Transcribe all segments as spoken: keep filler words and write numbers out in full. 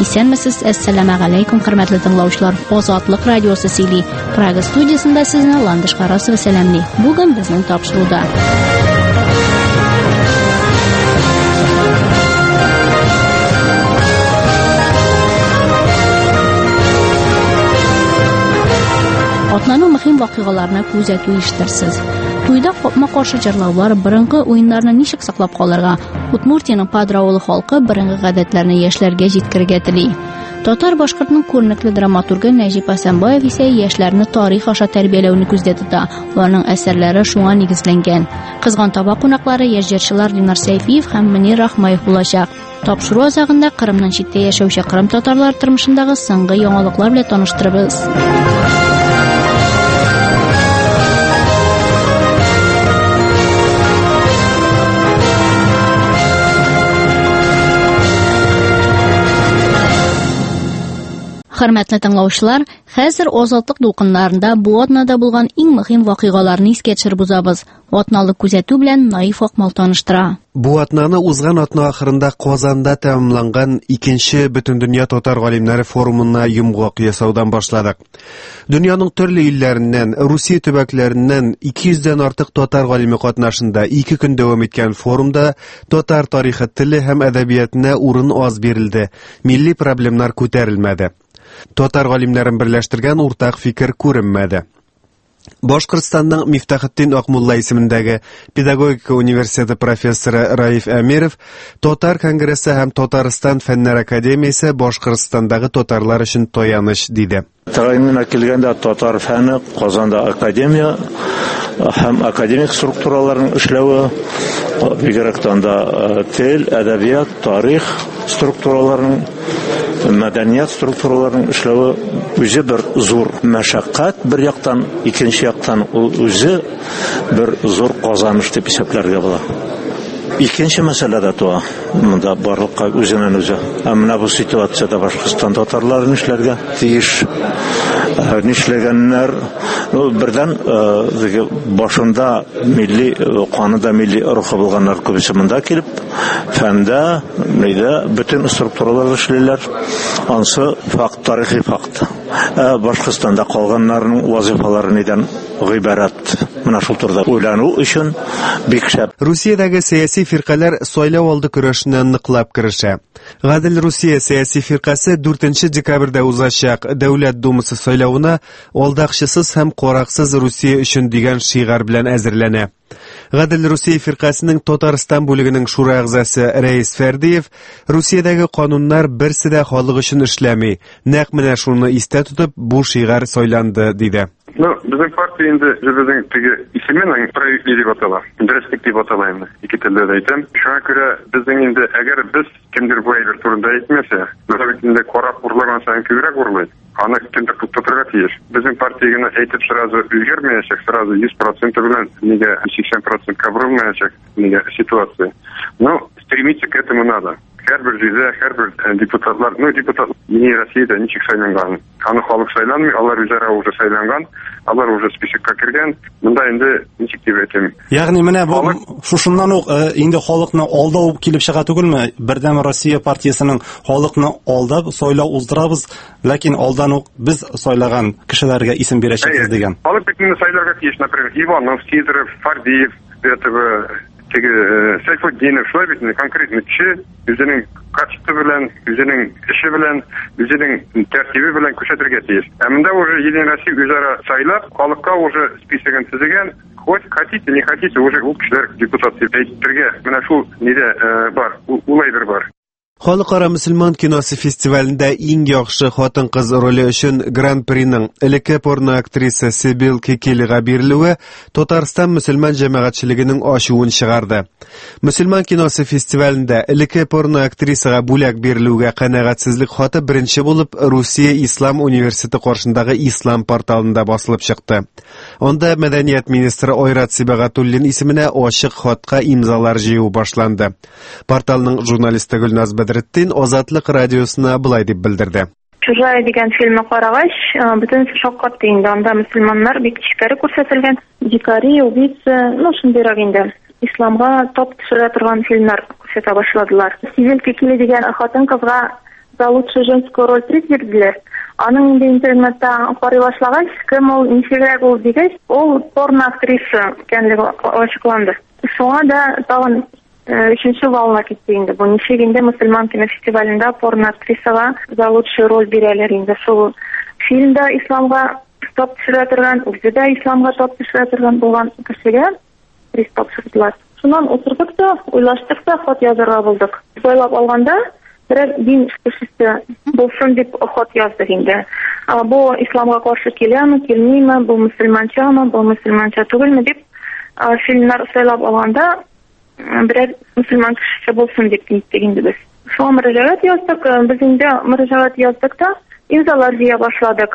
Исәнмесез, әссәламу алейкум, хөрмәтле тыңлаучылар. Азатлык радиосы сөйли. Прага студиясында сезне Ландыш Карасова сәламли. Бүген безнең тапшыруда. Атнаның мөһим вакыйгаларына күзәтү иштерсез. Туйда капма каршы җырлаулар борынгы уеннарны ничек саклап калырга? Удмуртияның Падрауылы халкы борынгы гадәтләрне яшьләргә җиткергә тели. Татар-башкортның күренекле драматургы Нәҗип Асанбаев исә яшьләрне тарих аша тәрбияләүне күздә тота. Аларның әсәрләре шуңа нигезләнгән. Кызган таба кунаклары яшьҗырчылар Динар Сәйфиев һәм Мөнир Рахмаев булачак. Тапшыру азагында Кырымның читтә яшәүче кырым татарлар тормышындагы соңгы яңалыклар белән таныштырабыз. Хөрмәтле тыңлаучылар, хәзер азатлык дулкыннарында бу атнада булган иң мөһим вакыйгаларны искә төшереп узабыз. Атналык күзәтү белән Наиф Акмал таныштыра. Бу атнаны узган атна ахырында Казанда тәмамланган икенче Бөтендөнья татар галимнәре форумына йомгак ясаудан башладык. Дөньяның төрле илләреннән, Русия төбәкләреннән ике йөздән артык татар галиме катнашында ике көн дәвам иткән форумда татар тарихы, теле һәм әдәбиятына урын аз бирелде. Милли проблемнар күтәрелмәде. Татар галимнәрен берләштергән уртак фикер күренмәде. Башкортстанның Мифтахетдин Акмулла исемендәге педагогика университеты профессоры Раиф Әмиров Татар конгрессы һәм Татарстан фәннәр академиясе Башкортстандагы татарлар өчен таяныч диде. Тәгаененә килгәндә татар фәне Казанда академия һәм академик структураларның эшләве, бигрәктән дә тел, әдәбият, тарих структураларының, мәдәният структураларының эшләве үзе бер зур мәшәкать, бер яктан, икенче яктан ул үзе бер зур казаныш дип исәпләргә була. Икенче мәсьәлә дә туа. Монда барлыкка үзеннән үзе. Ә менә бу ситуациядә Башкортстан татарлары эшләргә тиеш. Нишләгәннәр бердән башында милли канында милли рухы булганнар күбесе монда килеп, фәндә, мәйдә бөтен структуралар эшләләр. Ансы факт, тарихи факт. Башкортстанда калганнарның вазифалары нидән гыйбарәт? Менә шул турыда уйлану өчен бик шәп. Русиядәге сәяси фиркалар сайлау алды көрәшенә ныклап керешә. Гадел Русия сәяси фиркасы дүртенче декабрьдә узачак Дәүләт Думасы сайлауына алдакчысыз һәм караксыз Русия өчен дигән шигар белән әзерләнә. Гадел Русия фиркасының Татарстан бүлегенең шура әгъзасы Рәис Фәрдиев Русиядәге кануннар берсе дә халык өчен эшләми. Нәкъ менә шуны истә тотып бу шигар сайланды диде. Ну, безнең партия инде безнең теге исемен правительный дип атала. Дөрестлек дип аталайм. Ике телдә әйтәм. Шуңа күрә безнең инде әгәр без кемдер бу әйбер турында әйтмәсә, без инде карап урлаган саен күбрәк урлый. Аны кемдер тотырга тиеш. Безнең партия гына әйтеп сразу үзгәрмәячәк, сразу йөз процент белән нигә сиксән процент кабрылмаячак нигә ситуация. Но стремиться к этому надо. Һәрбер җирдә, һәрбер депутатлар, ну депутат не Россиядә ничек сайланган. Аны халык сайланмый, алар үзара уже сайланган, алар уже списокка кергән. Монда инде ничек дип әйтәм. Ягъни менә бу шушыннан ук инде халыкны алдау килеп чыга түгелме? Бердәм Россия партиясының халыкны алдап сайлау уздырабыз, ләкин алдан ук без сайлаган кешеләргә исем бирәчәкбез дигән. Халык бит инде сайларга тиеш, например, Иванов, Сидоров, Фардиев, этого Сайфутдинов, шулай бит конкретный кеше үзенең качество белән, үзенең эше белән, үзенең тәртибе белән күрсәтергә тиеш. Ә монда уже Единая Россия үзара сайлап, халыкка уже списогын төзегән, хоть хотите, не хотите, уже ул кешеләр депутат дип әйтергә. Менә шул нидә бар, улай бер бар. Халыкара мөселман киносы фестивалендә иң яхшы хатын-кыз роле өчен Гран-приның элекке порно актриса Сибил Кекелига бирелүе Татарстан мөселман җәмәгатьчелегенең ачуын чыгарды. Мөселман киносы фестивалендә элекке порно актрисага бүләк бирелүгә канәгатьсезлек хаты беренче булып Русия Ислам университеты каршындагы Ислам порталында басылып чыкты. Анда мәдәният министры Ойрат Сибагатуллин исеменә ачык хатка имзалар җыю башланды. Порталның журналисты Гөлназ Бәдретдин Азатлык радиосына булай дип белдерде. Чужая дигән фильмны карагач, бөтен шаккатты инде. Анда мөселманнар бик тишкәре күрсәтелгән. Дикари, убийца, ну шундыйрак инде. Исламга топ төшерә торган фильмнар күрсәтә башладылар. Сибил Кекели дигән хатын-кызга за лучшую женскую роль приз бирделәр. Аның инде интернетта карый башлагач, кем ул, ничегрәк ул дигәч, ул порно актриса икәнлеге ачыкланды. Шуңа да тагын өченче волна китте инде. Бу ничек инде мөселман кинофестивалендә порно актрисага за лучшую роль бирәләр инде. Шул фильмда исламга топ төшерә торган, үзе дә исламга топ төшерә торган булган кешегә приз тапшырдылар. Шуннан утырдык та, уйлаштык та, хат язарга булдык. Сайлап алганда берәр дин кешесе булсын дип хат яздык инде. Бу исламга каршы киләме, килмиме, бу мөселманчамы, бу мөселманча түгелме дип фильмнар сайлап алганда берәр мөселман кешесе булсын дип әйттек инде без. Шуңа мөрәҗәгать яздык, без инде мөрәҗәгать яздык та имзалар җыя башладык.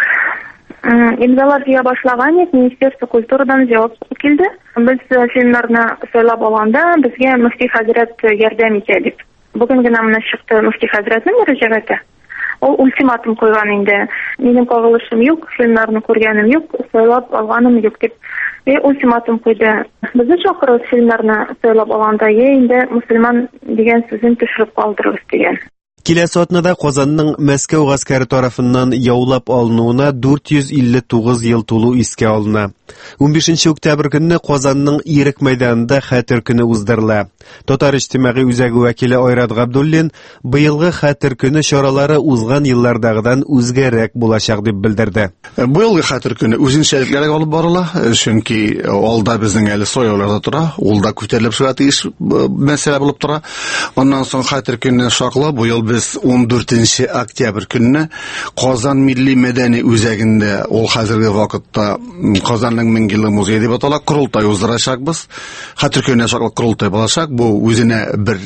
Имзалар җыя башлаган иде, Министерство культурадан җавап килде. Без фильмнарны сайлап алганда безгә мөфти хәзрәт ярдәм итә дип. Бүген генә менә чыкты мөфти хәзрәтнең мөрәҗәгате. Ул ультиматум куйган инде. Минем кагылышым юк, фильмнарны күргәнем юк, сайлап алганым юк дип. И ультиматум куйды. Безне чакырып фильмнарны сайлап алганда, я инде мөселман дигән сүзен төшереп калдырыгыз дигән. Киләсе атнада Казанның Мәскәү гаскәре тарафыннан яулап алынуына дүрт йөз илле тугыз ел тулу искә алына. унбишенче октябрь көнне Казанның Ирек мәйданында Хәтер көне уздырыла. Татар иҗтимагый үзәге вәкиле Айрат Габдуллин быелгы Хәтер көне чаралары узган еллардагыдан үзгәрәк булачак дип белдерде. Быелгы Хәтер көне үзенчәлекләргә алып барыла, чөнки алда безнең әле союларда тора, ул да күтәрелеп чыга тиеш мәсьәлә булып тора. Аннан соң Хәтер көне шаклы бу ел biz он дүртенче октябрь көнне Казан милли мәдәни үзәгендә, ул хәзерге вакытта Казанның мең еллык музей дип атала, корылтай уздырачакбыз. Хәтер көнне шаклы корылтай булачак. Бу үзенә бер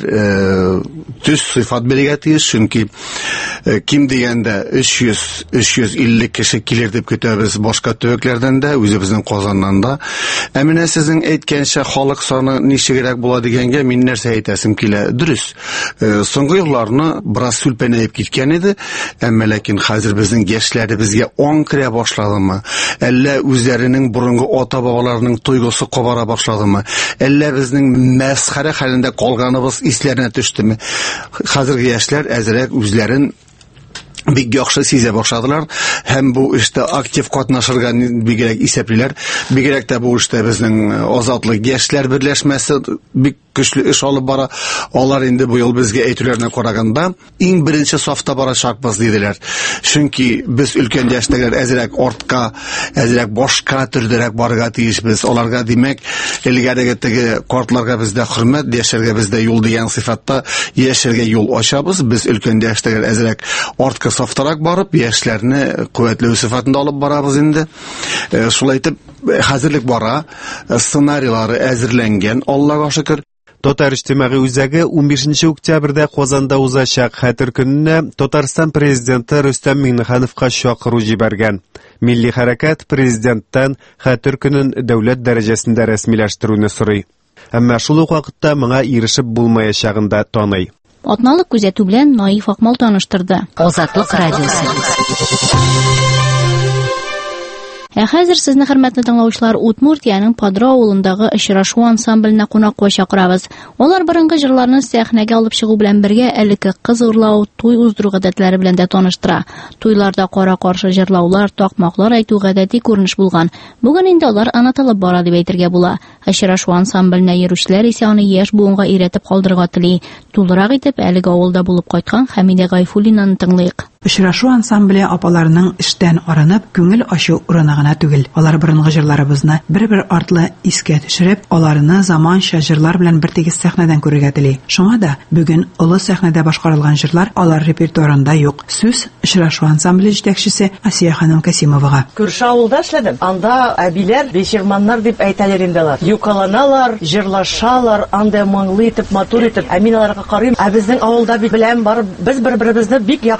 төс сыйфат бирергә тиеш, чөнки ким дигәндә өч йөз өч йөз илле кеше килер дип көтәбез башка төбәкләрдән дә, үзебезнең Казаннан да. Ә менә сезнең әйткәнчә халык саны ничегрәк була дигәнгә мин нәрсә әйтәсем килә. Дөрес. Соңгы елларны бераз сүлпәнәеп киткән иде, әмма ләкин хәзер безнең яшьләр безгә ан керә башладымы? Әллә үзләренең борынгы ата-бабаларының тойгысы кабара башладымы? Әллә безнең мәсхәрә хәлендә калганыбыз исләренә төштеме? Хәзерге яшьләр әзрәк үзләрен бик яхшы сизә башладылар, һәм бу эштә актив катнашырга бигрәк исәплиләр. Бигрәк тә бу эштә безнең Азатлык яшьләр берләшмәсе бик көчле эш алып бара. Алар инде бу ел безгә әйтүләренә караганда иң беренче сафта барачакбыз диделәр. Чөнки без өлкән яшьтәгеләр әзрәк артка, әзрәк башка төрдәрәк барырга тиешбез. Аларга димәк, илгәрәге теге картларга бездә хөрмәт, яшәргә бездә юл дигән сыйфатта яшәргә юл ачабыз. Без өлкән яшьтәгеләр әзрәк артка сафтарак барып, яшьләрне куәтләү сыйфатында алып барабыз инде. Шулай итеп, хәзерлек бара, сценарийлары әзерләнгән, Аллага шөкер. Татар иҗтимагый үзәге унбишенче октябрьдә Казанда узачак Хәтер көненә Татарстан президенты Рөстәм Миңнехановка чакыру җибәргән. Милли хәрәкәт президенттан Хәтер көнен дәүләт дәрәҗәсендә рәсмиләштерүне сорый. Әмма шул ук вакытта моңа ирешеп булмаячагын да таный. Атналык күзәтү белән Наиф Акмал таныштырды. Азатлык радиосы. Ә хәзер сезне хөрмәтле тыңлаучылар Удмуртияның Падра авылындагы очрашу ансамбленә кунакка чакырабыз. Алар борынгы җырларны сәхнәгә алып чыгу белән бергә әлеге кыз урлау, туй уздыру гадәтләре белән дә таныштыра. Туйларда кара-каршы җырлаулар, такмаклар әйтү гадәти күренеш булган. Бүген инде алар онытылып бара дип әйтергә була. Очрашу ансамбленә йөрүчеләр исә аны яшь буынга өйрәтеп калдырырга тели. Тулырак итеп әлеге авылда булып кайткан Хәмидә Гайфуллинаны тыңлыйк. Очрашу ансамбле апаларының эштән арынып, күңел ачу урыны гына түгел. Алар борынгы җырларыбызны бер-бер артлы искә төшереп, аларны заманча җырлар белән бертигез сәхнәдән күрергә тели. Шуңа да бүген олы сәхнәдә башкарылган җырлар алар репертуарында юк. Сүз очрашу ансамбле җитәкчесе Асия ханым Касимовага. Күрше авылда эшләдем. Анда әбиләр, бешерманнар дип әйтәләр инделәр. Юкаланалар, җырлашалар, анда моңлы итеп, матур итеп. Ә мин аларга карыйм. Ә безнең авылда бит белән барып, без бер-беребезне бик яхшы беләбез.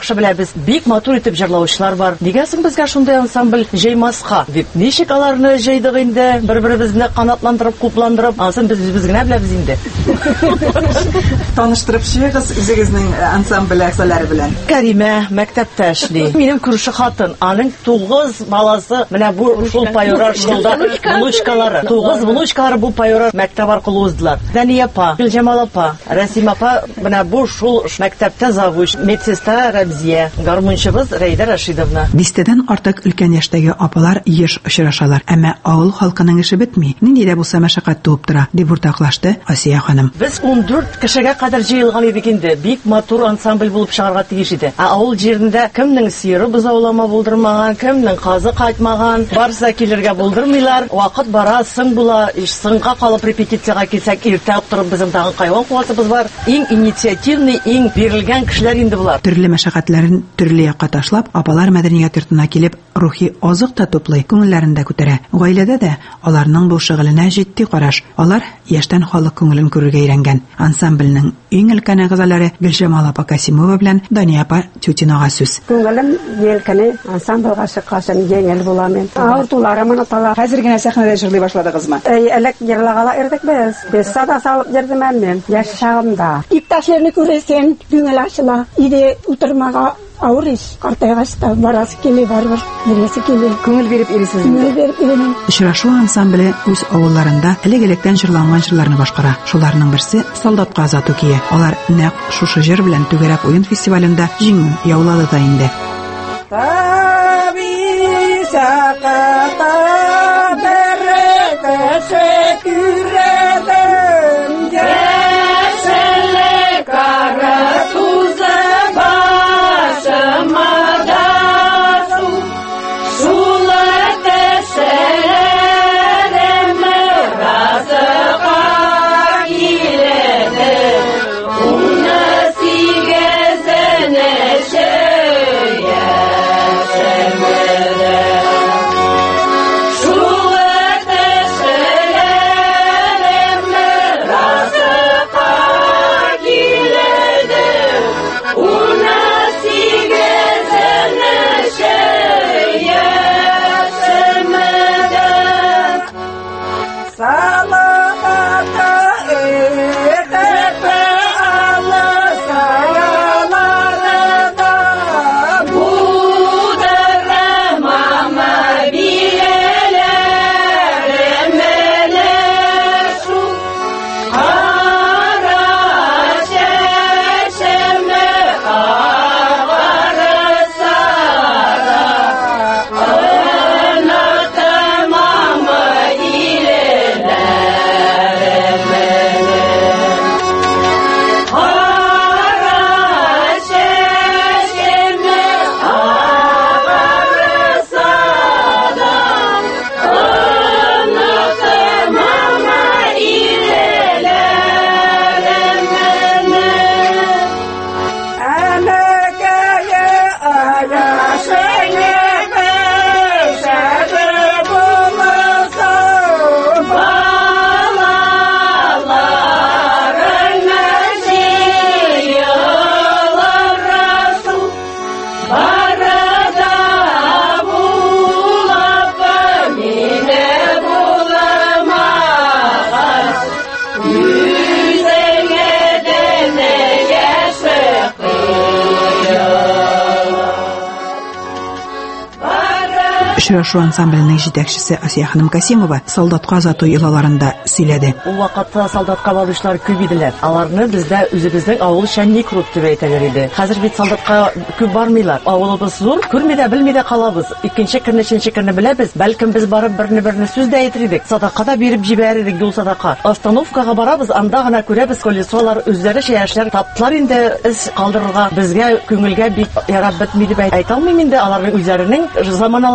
җырлыйбыз. Бик матур итеп җырлаучылар бар. Нигә соң безгә шундый ансамбль җыймаска дип. Ничек аларны җыйдык инде? Бер-беребезне канатландырып, купландырып, асын без без генә беләбез инде. Таныштырып чыгыгыз үзегезнең ансамбль әгъзалары белән. Кәримә мәктәптә эшли. Минем күрше хатын, аның тугыз баласы менә бу шул пайора шулда внучкалары. тугыз внучкалары бу пайора мәктәп аркылы уздылар. Дания апа, Гөлҗамал апа, Рәсим апа менә бу шул мәктәптә завуч, медсестра Рәмзия, гармунчыбыз Рәйдә Рашидовна. Дистәдән артык өлкән яшьтәге апалар еш очрашалар, әмма авыл халкының эше бетми. Нинди дә булса мәшәкать туып тора, дип уртаклашты Асия ханым. Без ундүрт кешегә кадәр җыелган идек инде. Бик матур ансамбль булып чыгарга тиеш иде. Ә авыл җирендә кемнең сыеры бозаулама булдырмаган, кемнең казы кайтмаган, барса килергә булдырмыйлар. Вакыт бара, соң була, сыңга калып репетициягә килсәк, иртә ук торып безнең тагын кайван куасыбыз бар. Иң инициативный, иң бирелгән кешеләр инде булар. Төрле мәшәкатьләрен төрле якка ташлап, апалар мәдәният йортына килеп, рухи азык та туплый, күңелләрендә күтәрә. Гаиләдә дә аларның бу шөгыленә җитди караш. Алар яшьтән халык күңелен күрергә өйрәнгән. Ансамбльнең иң өлкән әгъзалары Гөлҗамал апа Касимова белән Дания апа Тютинага сүз. Күңелем елкәне ансамбльга чыккасын җиңел буламын. Артуларым онытала. Хәзер генә сәхнәдә җырлый башладыгызмы? Элек җырлагала ирдек без. Без сада салып җырдым мен яшь чагымда. Иптәшләрне күрәсен, күңел ачыла. Иде утырмага авыр иш. Картайгачта барасы килә барбыр. Бересе килә. Күңел биреп ирисез. Күңел биреп иренең. Очрашу ансамбле үз авылларында элек-электән җырланган җырларны башкара. Шуларның берсе Солдатка азату кие. Алар нәкъ шушы җыр белән Түгәрәк уен фестивалендә җиңү яулады да инде. Таби саката берекәсе күрәдем. Яшеллек кара тузы башыма да су. Шулай тәселәрем разыка киләде. Уны сигезене Очрашу ансамбльнең җитәкчесе Асия ханым Касимова Солдатка азату йолаларында сөйләде. Ул вакытта солдатка баручылар күп иделәр. Аларны бездә үзебезнең авыл Шәнник рук дип әйтәләр иде. Хәзер бит солдатка күп бармыйлар. Авылыбыз зур, күрми дә, белми дә калабыз. Икенче көнне, өченче көнне беләбез. Бәлкем без барып берне-берне сүз дә әйтер идек. Садака да биреп җибәрерик, юл садака. Остановкага барабыз, анда гына күрәбез, колесолар үзләре шәяшләр таптылар инде, эз калдырырга. Безгә күңелгә бик ярап бетми дип әйтә алмыйм инде. Аларның үзләренең заманалары,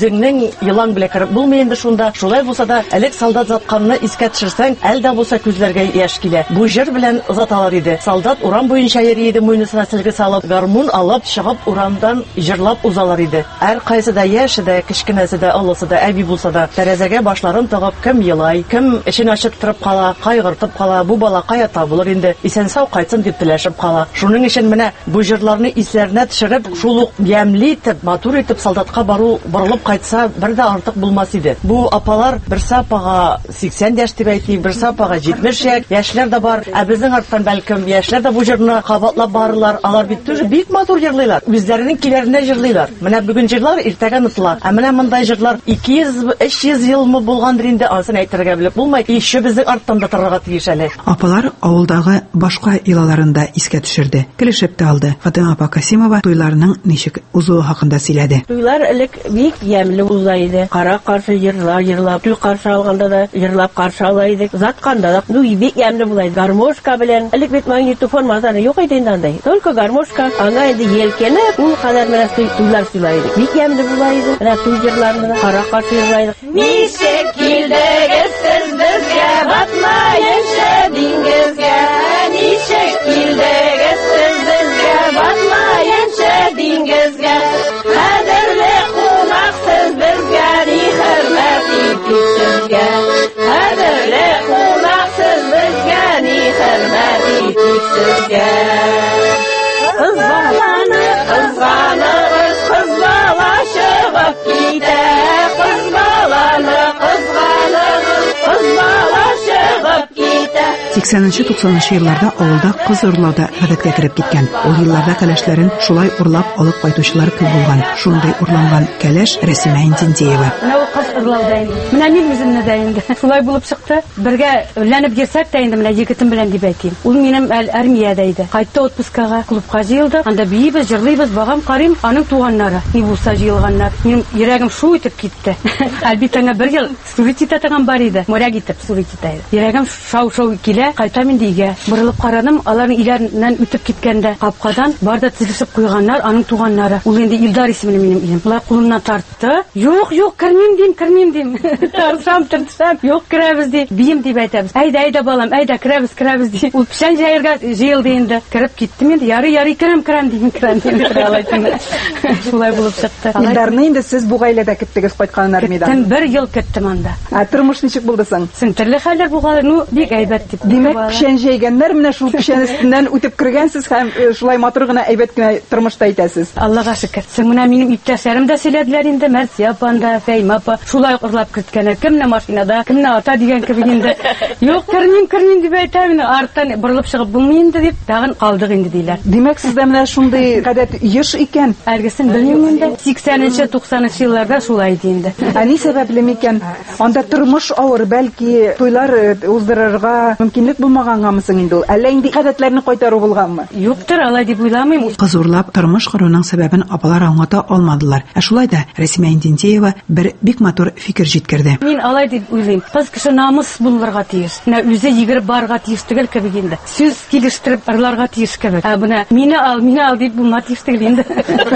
үзеңнең елан белән кереп булмый инде шунда. Шулай булса да, элек солдат затканны искә төшерсәң, әлдә булса күзләргә яшь килә. Бу җыр белән озаталар иде. Солдат урам буенча йөри иде, муенына сөлге салып, гармун алып чыгып урамдан җырлап узалар иде. Һәр кайсы да яше дә, кечкенәсе дә, олысы да, әби булса да, тәрәзәгә башларын тыгып, кем елай, кем эшен ачып торып кала, кайгыртып кала, бу бала кая табылыр инде, исән-сау кайтсын дип теләшеп кала. Шуның өчен менә бу җырларны исләренә төшереп, шул ук ямьли итеп, матур итеп солдатка бару, борылып кайтса, бер дә артык булмас иде. Бу апалар берсе апага сиксән яшь дип әйтик, берсе апага җитмеш яшь, яшьләр дә бар. Ә безнең арттан бәлкем яшьләр дә бу җырны кабатлап барырлар. Алар бит түгел, бик матур җырлыйлар. Үзләренең киләренә җырлыйлар. Менә бүген җырлар иртәгә онытыла. Ә менә мондай җырлар ике йөз өч йөз елмы булгандыр инде, асын әйтергә белеп булмый. Ише безнең арттан да торырга тиеш әле. Апалар авылдагы башка йолаларында искә төшерде. Килешеп тә алды. Фатыйма апа Касимова туйларының ничек узуы хакында сөйләде. Туйлар элек бик ямьле уза иде. Кара каршы җырлар җырлап, туй каршы алганда да җырлап каршы ала идек. Затканда да ну бик ямьле була иде. Гармошка белән элек бит магнитофон мазаны юк иде инде. Только гармошка, аңа иде елкәнеп, ул кадәр менә туйлар сөйләй иде. Бик ямьле була иде. Менә туй җырларны кара каршы җырлайды. Ничек килдегез сез безгә, батмаенча диңгезгә. Ничек килдегез сез безгә, батмаенча диңгезгә. Кадерле кунак сез безгә, ни хөрмәт итик сезгә. Кадерле кунак сез безгә, ни хөрмәт итик сезгә. Кызбаланы, кызганыгыз, кыз бала чыгып китә. Кызбаланы, кызганыгыз, кыз бала чыгып китә. сиксәненче туксанынчы елларда авылда кыз урлауда гадәткә кереп киткән. Ул елларда кәләшләрен шулай урлап алып кайтучылар күп булган. Шундай урланган кәләш Рәсимә Интинтеева. Менә ул кыз урлауда инде. Менә мин үземне дә инде. Шулай булып чыкты. Бергә өйләнеп йөрсәк тә инде менә егетем белән дип әйтим. Ул минем армиядә иде. Кайтты отпускага, клубка җыелды. Анда биебез, җырлыйбыз, багам карыйм, аның туганнары. Ни булса җыелганнар. Минем йөрәгем шу итеп китте. Әлбиттә бер ел сурит итә торган бар иде. Моряк итеп сурит итә. Йөрәгем шау-шау килә. Кайтам инде өйгә. Борылып карадым, аларның өйләреннән үтеп киткәндә капкадан барда тизлешеп куйганнар, аның туганнары. Ул инде Илдар исемле минем илем. Булар кулымнан тартты. Юк, юк, кермим дим, кермим дим. Тарсам, тыртсам, юк, керәбез ди. Бием дип әйтәбез. Әйдә, әйдә балам, әйдә, керәбез, керәбез ди. Ул печән җыярга җыелды инде. Кереп киттем инде. Ярый, ярый, керәм, керәм дим, керәм дим. Шулай булып чыкты. Илдарны инде сез бу гаиләдә киттегез кайткан армиядән. Киттем, бер ел киттем анда. Ә тормыш ничек булды соң? Син төрле хәлләр булган, ну, бик әйбәт дип. Димәк, печән җәйгәннәр менә шул печән өстеннән үтеп кергәнсез һәм шулай матур гына әйбәт кенә тормышта итәсез. Аллага шөкер. Син менә минем иптәшләрем дә сөйләделәр инде, Мәрсия апа да, Фәймә апа, шулай урлап киткәннәр. Кемне машинада, кемне ата дигән кебек инде. Юк, кермим, кермим дип әйтәм, арттан борылып чыгып булмый инде дип, тагын калдык инде диләр. Димәк, сездә менә шундый гадәт еш икән. Әлгесен белмим инде. сиксәненче туксанынчы елларда шулай иде инде. Ә ни сәбәпле микән? Анда тормыш авыр, бәлки туйлар уздырырга мөмкинлек булмагангамы соң инде ул? Әллә инде гадәтләрне кайтару булганмы? Юктыр, алай дип уйламыйм. Кыз урлап тормыш коруның сәбәбен апалар аңлата алмадылар. Ә шулай да Рәсимә Интинтеева бер бик матур фикер җиткерде. Мин алай дип уйлыйм. Кыз кеше намус булырга тиеш. Менә үзе йөгереп барырга тиеш түгел кебек инде. Сүз килештереп ырларга тиеш кебек. Ә менә мине ал, мине ал дип булма тиеш түгел инде.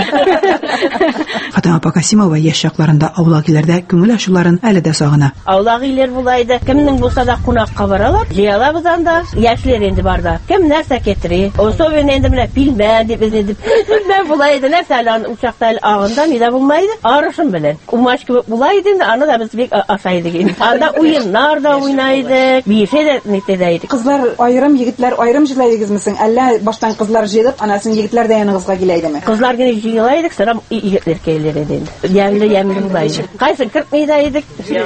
Фатыйма апа Касимова яшь чакларында аулагиләрдә күңел ачуларын әле дә сагына. Аулагиләр була иде. Кемнең булса да кунакка баралар. Җыялабыз анда. Яшьләр инде барда. Кем нәрсә кетери? Особенно инде менә пилмән дип дип. Пилмән була иде. Нәрсә учакта агында мида булмайды. Арышын белән. Умаш кебек була иде. Аны да без бик ашайдык инде. Анда уеннар да уйнайды. Бише дә нитәдәйди. Кызлар айрым, егетләр айрым җыйлайдыгызмы соң? Әллә баштан кызлар җыелып, анасын егетләр дә яныгызга киләйдеме? Кызлар генә җыелайдык, сырам егетләр киләләр иде. Ямлы ямлы була иде. Кайсы кертмәй дә идек.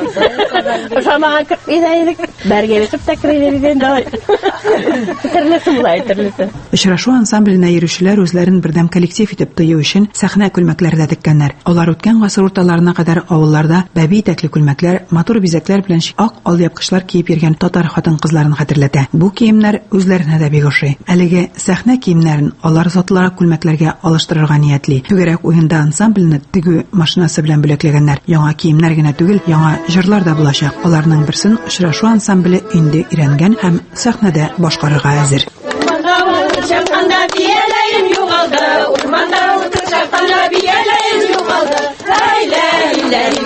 Шамаган кертмәй дә идек. Бәргәлешеп тә керәләр иде инде. Төрлесе була, төрлесе. Очрашу ансамбленә йөрүчеләр үзләрен бердәм коллектив итеп тою өчен сәхнә күлмәкләрдә теккәннәр. Алар үткән гасыр урталарына кадәр авылларда бәби итәкле күлмәкләр, матур бизәкләр белән ак алъяпкычлар киеп йөргән татар хатын-кызларын хәтерләтә. Бу киемнәр үзләренә дә бик ошый. Әлеге сәхнә киемнәрен алар затлары күлмәкләргә алыштырырга ниятли. Түгәрәк уенда ансамблене тегү машинасы белән бүләкләгәннәр. Яңа киемнәр генә түгел, яңа җырлар да булачак. Аларның берсен очрашу ансамбле инде өйрәнгән һәм сәхнәдә башкарырга әзер. Çapkanda biyeleyim yuvaldı, urmanda otur çapkanda biyeleyim yuvaldı. Lay lay lay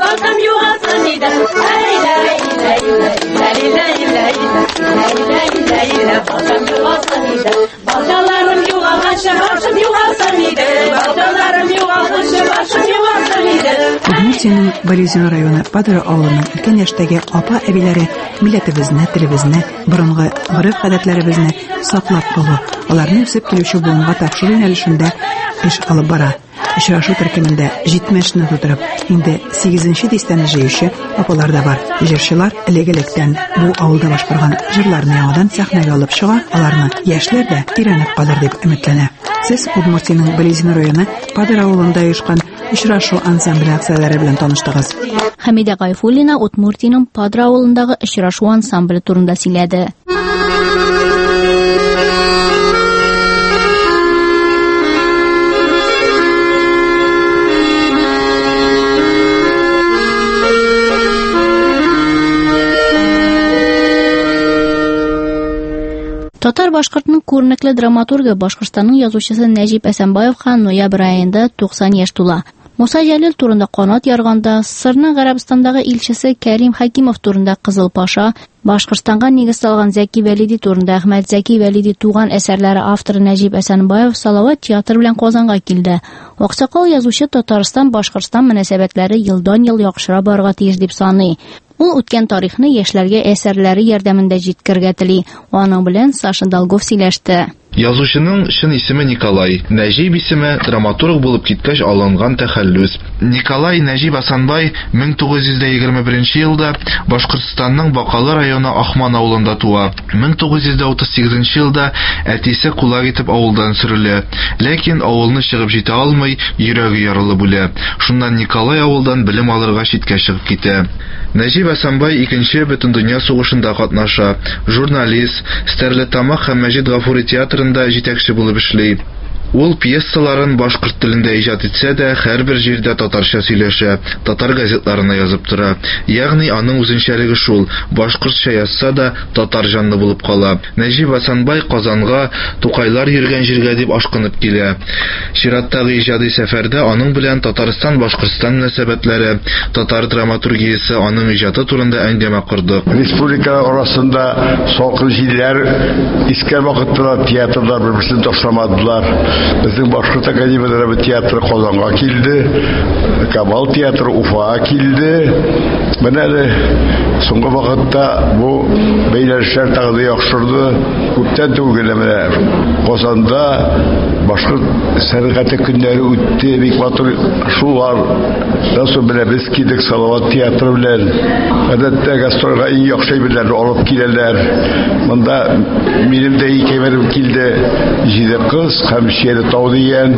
балтам юғалсын дейді. Әйла, әйла, әйла, әйла, әйла, әйла, әйла, әйла, балтам юғалсын дейді. Балталарым юғалғанша башым юғалсын дейді. Балталарым юғалғанша башым юғалсын дейді. Удмуртияның Борезино районы Падра авылының өлкән яшьтәге апа-әбиләре милләтебезне, телебезне, борынгы гореф-гадәтләребезне саклап калу, аларны үсеп килүче буынга тапшыру юнәлешендә эш алып бара. Очрашу төркемендә җитмешне тутырып, инде сигезенче дистәне җыючы апалар да бар. Җырчылар элек-электән бу авылда башкарган җырларны яңадан сәхнәгә алып чыга, аларны яшьләр дә тирәнеп калыр дип өметләнә. Сез Удмуртияның Борезино районы Падра авылында оешкан очрашу ансамбле әгъзалары белән таныштыгыз. Хәмидә Гайфуллина Удмуртияның Падра авылындагы очрашу ансамбле турында сөйләде. Татар башкортның күренекле драматургы, Башкортстанның язучысы Нәҗип Әсәнбаевка ноябрь аенда туксан яшь тула. Муса Җәлил турында канат ярганда, Сырның Гарәбстандагы илчесе Кәрим Хәкимов турында Кызыл Паша, Башкортстанга нигез салган Зәки Вәлиди турында Әхмәт Зәки Вәлиди туган әсәрләре авторы Нәҗип Әсәнбаев Салават театр белән Казанга килде. Аксакал язучы Татарстан-Башкортстан мөнәсәбәтләре елдан-ел яхшыра барырга тиеш дип саный. Ул үткән тарихны яшьләргә әсәрләре ярдәмендә җиткергә тели. Аның белән Саша Долгов сөйләште. Язучының чын исеме Николай. Нәҗип исеме драматург булып киткәч алынган тәхәллүс. Николай Нәҗип Асанбай мең тугыз йөз егерме беренче елда Башкортстанның Бакалы районы Ахман авылында туа. мең тугыз йөз утыз сигезенче елда әтисе кулак итеп авылдан сөрелә. Ләкин авылны чыгып җитә алмый, йөрәге ярылып үлә. Шуннан Николай авылдан белем алырга читкә чыгып китә. Нәҗип Асанбай икенче Бөтендөнья сугышында катнаша. Журналист, Стәрлетамак һәм Мәҗит Гафури театрында җитәкче булып эшли. Ул пьесаларын башкорт телендә иҗат итсә дә, һәрбер җирдә татарча сөйләшә, татар газетларына язып тора. Ягъни аның үзенчәлеге шул, башкортча язса да татар җанлы булып кала. Нәҗип Асанбай Казанга Тукайлар йөргән җиргә дип ашкынып килә. Чираттагы иҗади сәфәрдә аның белән Татарстан-Башкортстан мөнәсәбәтләре, татар драматургиясе аның иҗаты турында әңгәмә курдык. Республика арасында салкын җилләр искән вакытта театрлар бер-берсен ташламадылар. Безнең Башкорт академияләре театры Казанга килде, Камал театры Уфага килде. Менә әле соңгы вакытта бу бәйләнешләр тагы яхшырды. Күптән түгел менә Казанда Башкорт сәнгате көннәре үтте, бик матур шулар. Насо белә без кидек Салават театры белән. Гадәттә гастрольгә иң яхшы әйберләрне алып киләләр. Монда минем дә икәвәрем килде. Җиде кыз һәм Шәйре Тау дигән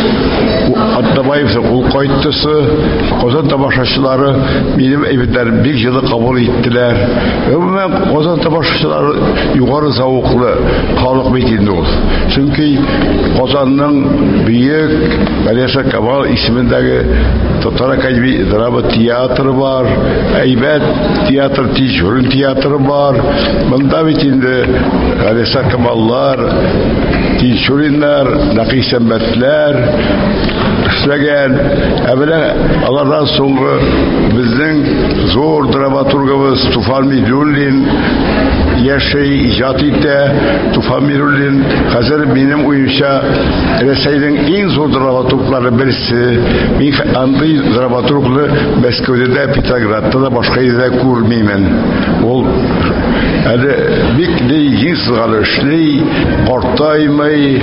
Атнабаев ул кайттысы. Казан тамашачылары минем әйберләрне бик җылы кабул иттеләр. Гомумән Казан тамашачылары югары зауыклы халык бит инде ул. Чөнки Казанның бөек Галиша Камал исемендәге Татар академия драма театры бар, әйбәт театр, Тичурин театры бар. Монда бит инде Галиша Камаллар, Тичуриннар, Нәкисәмбәтләр эшләгән. Әбелә алардан соңгы безнең зур драматургыбыз Туфан Мируллин яшәй, иҗат итә. Туфан Мируллин хәзер минем уенча Рәсәйнең иң зур драматурглары берсе. Мин андый драматургны Мәскәүдә, Петроградта да башка ердә күрмимен. Ул әле бик дигез эшли, картаймый,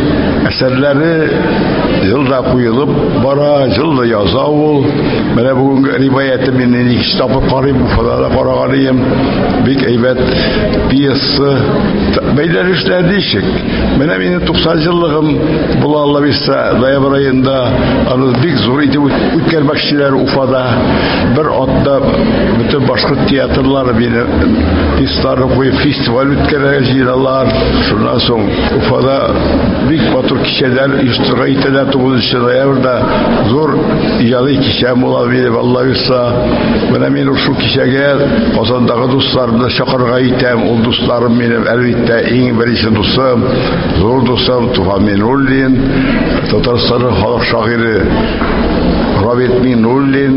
әсәрләре елда куелып бара, елда яза ул. Менә бүгенге риваяте миннән ике тапкыр карыйм, Уфада да караганым. Бик әйбәт пьеса. Бәйләнешләр дишек. Менә минем туксан еллыгым була Алла бирсә, ноябрь аенда аны бик зур итеп үткәрмәкчеләр Уфада. Бер атта бөтен башкорт театрлары мине истары куеп фестиваль үткәрә җыялар. Шуннан соң Уфада бик матур кичәләр оештыра итәләр. тугызынчы ноябрьдә зур иҗади кичә була биреп Алла бирсә. Менә мин шул кичәгә Казандагы дусларымны чакырга итәм. Ул дусларым минем әлбәттә иң беренче дустым, зур дустым Туфан Мируллин, Татарстан халык шагыйре Рабит Минуллин,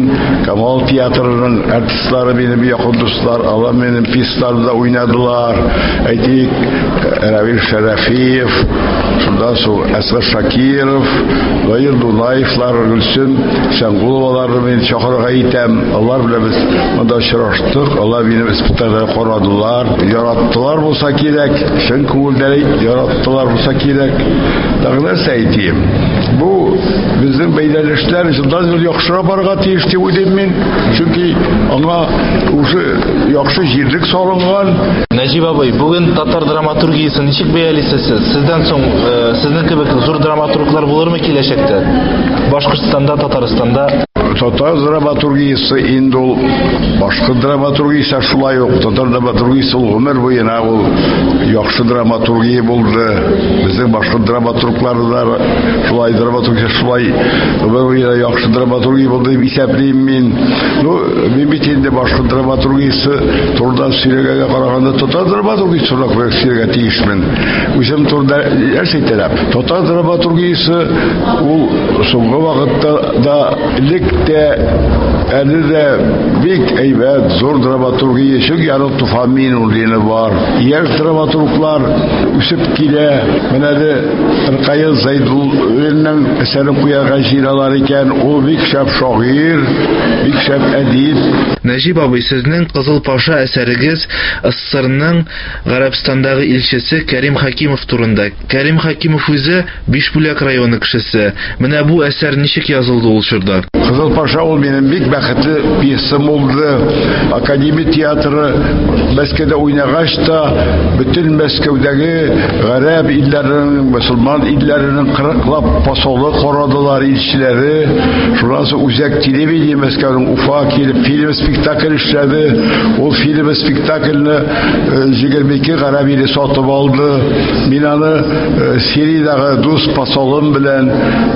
Камал театрының артистлары benim yakın dostlar, Allah benim pistlarda oynadılar. Aytik Равил Шарафиев, şundan sonra Asgar Шакиров, Лайыр Дунаевлар, Гүлсүн Шаңгуловаларды мен чакырга итәм. Алар белән без монда очраштык. Алар мине испыталарга карадылар, яраттылар булса кирәк, чын күңелдән яраттылар булса кирәк. Тагы нәрсә әйтим? Бу безнең бәйләнешләр җылдан ел яхшырак барырга тиеш дип уйлыйм мин. Чөнки аңа уже яхшы җирлек салынган. Нәҗип абый, бүген татар драматургиясын ничек бәялисез? Сездән соң сезнең кебек зур драматурглар булырмы киләчәктә? Башкортстанда, Татарстанда Татар драматургиясы инде ул башка драматургия шулай ук. Татар драматургиясы ул гомер буена ул яхшы драматургия булды. Безнең башка драматурглар да шулай драматургия шулай гомер буена яхшы драматургия булды дип исәплим мин. Ну, мин бит инде башка драматургиясы турыдан сөйләгәнгә караганда татар драматургиясы турында күбрәк сөйләргә тиешмен. Үзем турында әйтәләр. Татар драматургиясы ул соңгы вакытта да de әле дә бик әйбәт зур драматургия чөнки аны Туфамин улы бар. Яшь драматурглар үсеп килә. Менә дә Ркаил Зайдуллның әсәрен куярга җыйналар икән. Ул бик шәп шагыйрь, бик шәп әдип. Нәҗип абый, сезнең Кызыл Паша әсәрегез СССРның Гарәбстандагы илчесе Кәрим Хакимов турында. Кәрим Хакимов үзе Бишбүләк районы кешесе. Менә бу әсәр ничек язылды ул чорда? Кызыл Паша ул минем бик бәхетле пьесам булды. Академия театры Мәскәүдә уйнагач та бөтен Мәскәүдәге гарәп илләренең, мөселман илләренең кырыклап посолы карадылар илчеләре. Шуннан соң үзәк телевидение Мәскәүнең Уфа килеп фильм спектакль эшләде. Ул фильм спектакльне егерме ике гарәп иле сатып алды. Мин аны Сириядагы дус посолым белән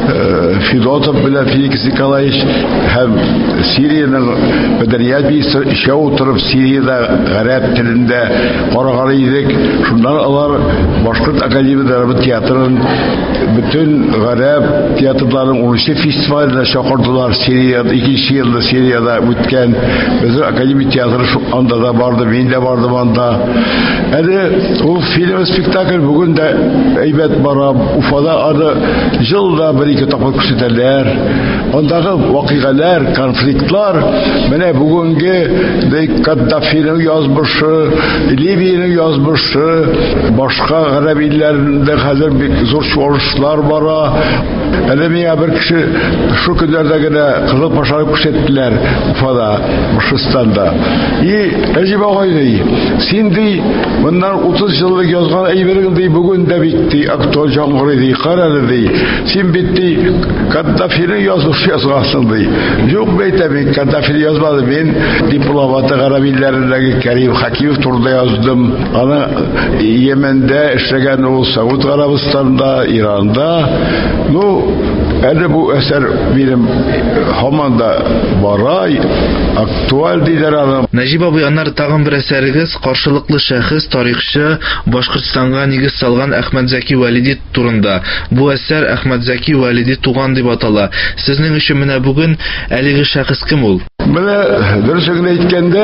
Федотов белән Феликс Николаевич һәм Сириянең мәдәният министры эшә утырып Сириядә гарәп телендә караган идек. Шуннан алар Башкорт академия театрын бөтен гарәп театрларын унынчы фестивалендә чакырдылар. Сириядә икенче елда Сириядә үткән безнең академия театры анда да барды, мин дә бардым анда. Әле ул фильм спектакль бүген дә әйбәт бара. Уфада аны җылда бер-ике тапкыр күрсәтәләр. Андагы вакыйгалар, конфликтлар, менә бүгенге Каддафиның язмышы, Ливиянең язмышы, башка гарәп илләрендә хәзер бик зур чуалышлар бара. Әле миңа бер кеше шу көннәрдә генә Кызыл Пашаны күрсәттеләр Уфада, Башкортстанда. И Нәҗип агай, син ди, моннан утыз еллык язган әйберең ди бүген дә бик ди актуаль җаңгырый ди, карады ди. Син бит ди Каддафиның язмышы язгансың ди. Юк бәйтәм, Каддафины язмады, мин дипломаты гарәп илләрендәге Кәрим Хакимов турында яздым. Аны Йемендә эшләгән ул, Сауд Арабистанда, Иранда. Ну, әле бу әсәр минем һаман да бара, актуаль диләр аны. Нәҗип абый, аннары тагын бер әсәрегез каршылыклы шәхес, тарихчы, Башкортстанга нигез салган Әхмәт Зәки Вәлиди турында. Бу әсәр Әхмәт Зәки Вәлиди туган дип атала. Сезнең өчен менә бүген әлеге шәхес кем ул? Менә дөресен әйткәндә,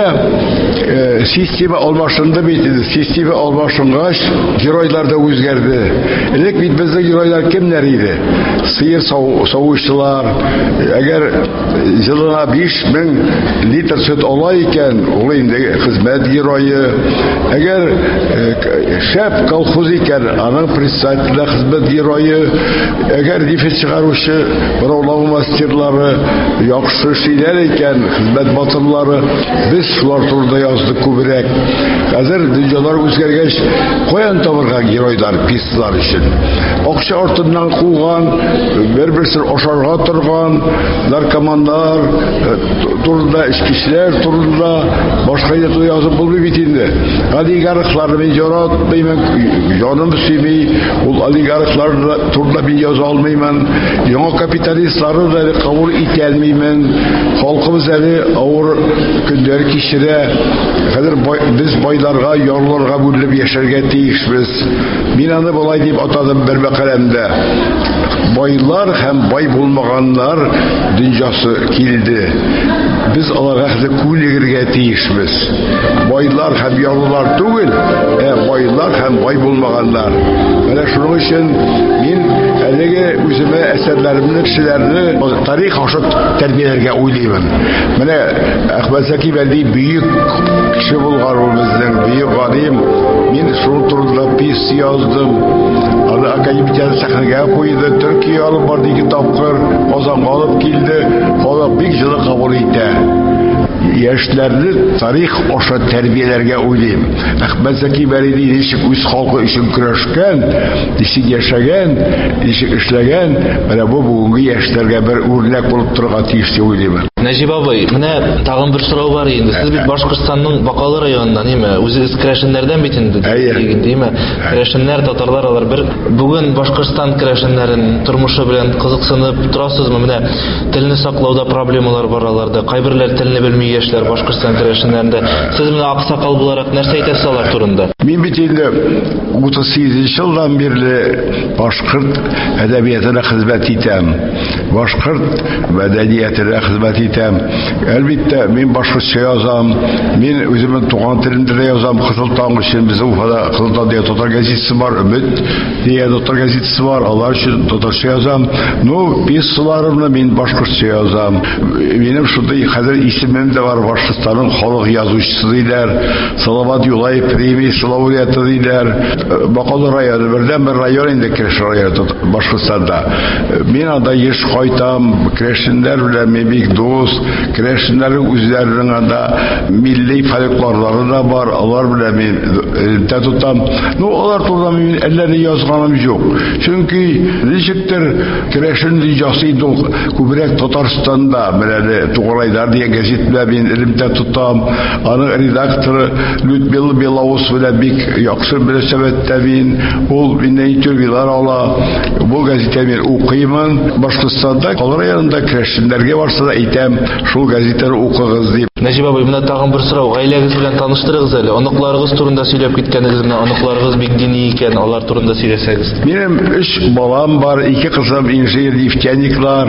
система алмашынды бит. Система алмашынгач, геройлар да үзгәрде. Элек бит безнең геройлар кемнәр иде? Сыер савучылар. Әгәр җылына биш мең литр сөт ала икән, ул инде хезмәт герое. Әгәр шәп колхоз икән, аның председатель хезмәт герое. Әгәр дефис чыгаручы бораулау мастерлары яхшы эшләр икән, хезмәт батырлары, без шулар турында яздык күбрәк. Хәзер дөньялар үзгәргәч, каян табырга геройлар, пьесалар өчен? Акча артыннан куган, бер-берсен ашарга торган наркоманнар турында, эшкичләр турында башка язу язып булмый бит инде. Олигархларны мин яратмыйм, җаным сөйми, ул олигархлар турында мин яза алмыйм. Яңа капиталистларны да кабул итә алмыйм. Халкыбыз әле авыр зур көндәр кичерә. Хәзер без байларга, ярларга бүленеп яшәргә тиешбез. Мин аны болай дип атадым бер мәкаләмдә. Байлар һәм бай булмаганнар дөньясы килде. Без аларга хәзер күнегергә тиешбез. Байлар һәм ярлылар түгел, ә байлар һәм бай булмаганнар. Менә шуның өчен мин әлеге үземә әсәрләремне, кешеләрне тарих аша тәрбияләргә уйлыймын. Менә Әхмәт Зәки Бәлди бөек кеше булган ул безнең бөек галим. Мин шул турында пьес яздым. Аны академия сәхнәгә куйды, Төркия алып барды ике тапкыр, Казанга алып килде. Халык бик җылы кабул итә. Яшьләрне тарих аша тәрбияләргә уйлыйм. Әхмәт Зәки Бәлди ничек үз халкы өчен көрәшкән, ничек яшәгән, ничек эшләгән, менә бу бүгенге яшьләргә бер үрнәк булып торырга тиеш дип уйлыйм. Нәҗип абый, менә тагын бер сорау бар инде. Сез бит Башкортстанның Бакалы районыннан, име? Үзегез керәшеннәрдән бит инде, дигән, керәшеннәр, татарлар алар бер бүген Башкортстан керәшеннәрен тормышы белән кызыксынып торасызмы? Менә телне саклауда проблемалар бар аларда. Кайберләр телне белми яшьләр Башкортстан керәшеннәрендә. Сез менә аксакал буларак нәрсә әйтәсез алар турында? Мин бит инде утыз сигезенче елдан бирле башкорт әдәбиятына хезмәт итәм. Башкорт мәдәниятына хезмәт итәм. Әлбәттә, мин башкортча язам. Мин үземнең туган телемдә язам. Кызыл таң өчен безнең Уфада Кызыл таң дигән татар газетасы бар, Өмет дигән татар газетасы бар. Алар өчен татарча язам. Ну, пьесаларымны мин башкортча язам. Минем шундый хәзер исемем дә бар, Башкортстанның халык язучысы диләр. Салават Юлаев премиясе лауреаты диләр. Бакалы районы бердән бер район инде Кереш районы Башкортстанда. Мин анда еш кайтам, керәшеннәр белән мин бик дус, керәшеннәрнең үзләренең анда милли фольклорлары да бар, алар белән мин тотам. Ну, алар турында мин әлләре язганым юк. Чөнки ничектер керәшен дигәсе инде күбрәк Татарстанда, менә Туграйдар дигән газет белән мин элемтә тотам. Аның редакторы Людмила Белоус белән бик яхшы мөнәсәбәттә мин, ул миннән интервьюлар ала. Бу газетә мин укыймын. Башкортстанда Калы районында керәшеннәргә барса да әйтәм, шул газетаны укыгыз дип. Нәҗип абый, менә тагын бер сорау. Гаиләгез белән таныштырыгыз әле. Аныкларыгыз турында сөйләп киткәнегез, менә аныкларыгыз бик дини икән, алар турында сөйләсәгез. Минем өч балам бар, ике кызым инженер-нефтяниклар,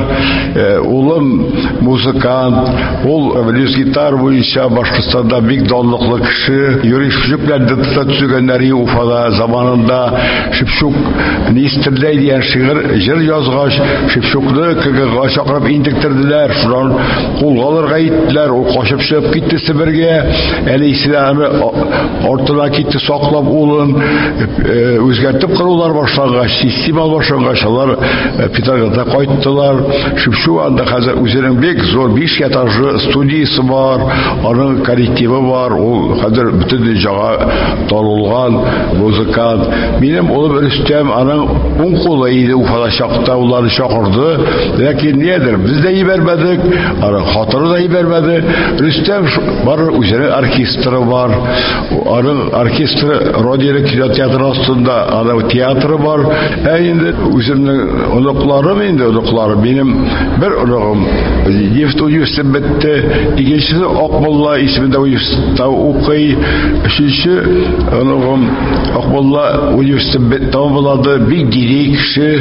улым музыкант, ул блюз гитар буенча Башкортстанда бик данлыклы кеше. Юрий Шевчук белән дәттә төзегәннәр Уфада заманында. Шевчук Нистерләй дигән шигырь җыр язгач, Шевчукны КГГга чакырып интектерделәр. Шуннан кулга алырга иттеләр. Ул качып чыгып китте Себергә. Әле исәме артына китте саклап улын. Үзгәртеп кырулар башлагач, система башлагач, алар Петроградка кайттылар. Шевчук анда хәзер үзенең бик зур биш этажлы студиясе бар, аның коллективы бар. Ул хәзер бөтен дөньяга танылган музыкант. Минем улым Рөстәм аның уң кулы иде Уфада чакта, уларны чакырды. Ләкин нидер, без дә ибәрмәдек, аның хатыры да ибәрмәде. Рөстәм бар, үзенең оркестры бар. Аның оркестры Родина кинотеатры астында, аның театры бар. Ә инде үземнең оныкларым инде, оныкларым минем бер оныгым Нефть университеты бетте, икенчесе Акмулла исемендә университетта укый, өченче оныгым Акмулла университеты бетте тамамлады, бик дини кеше,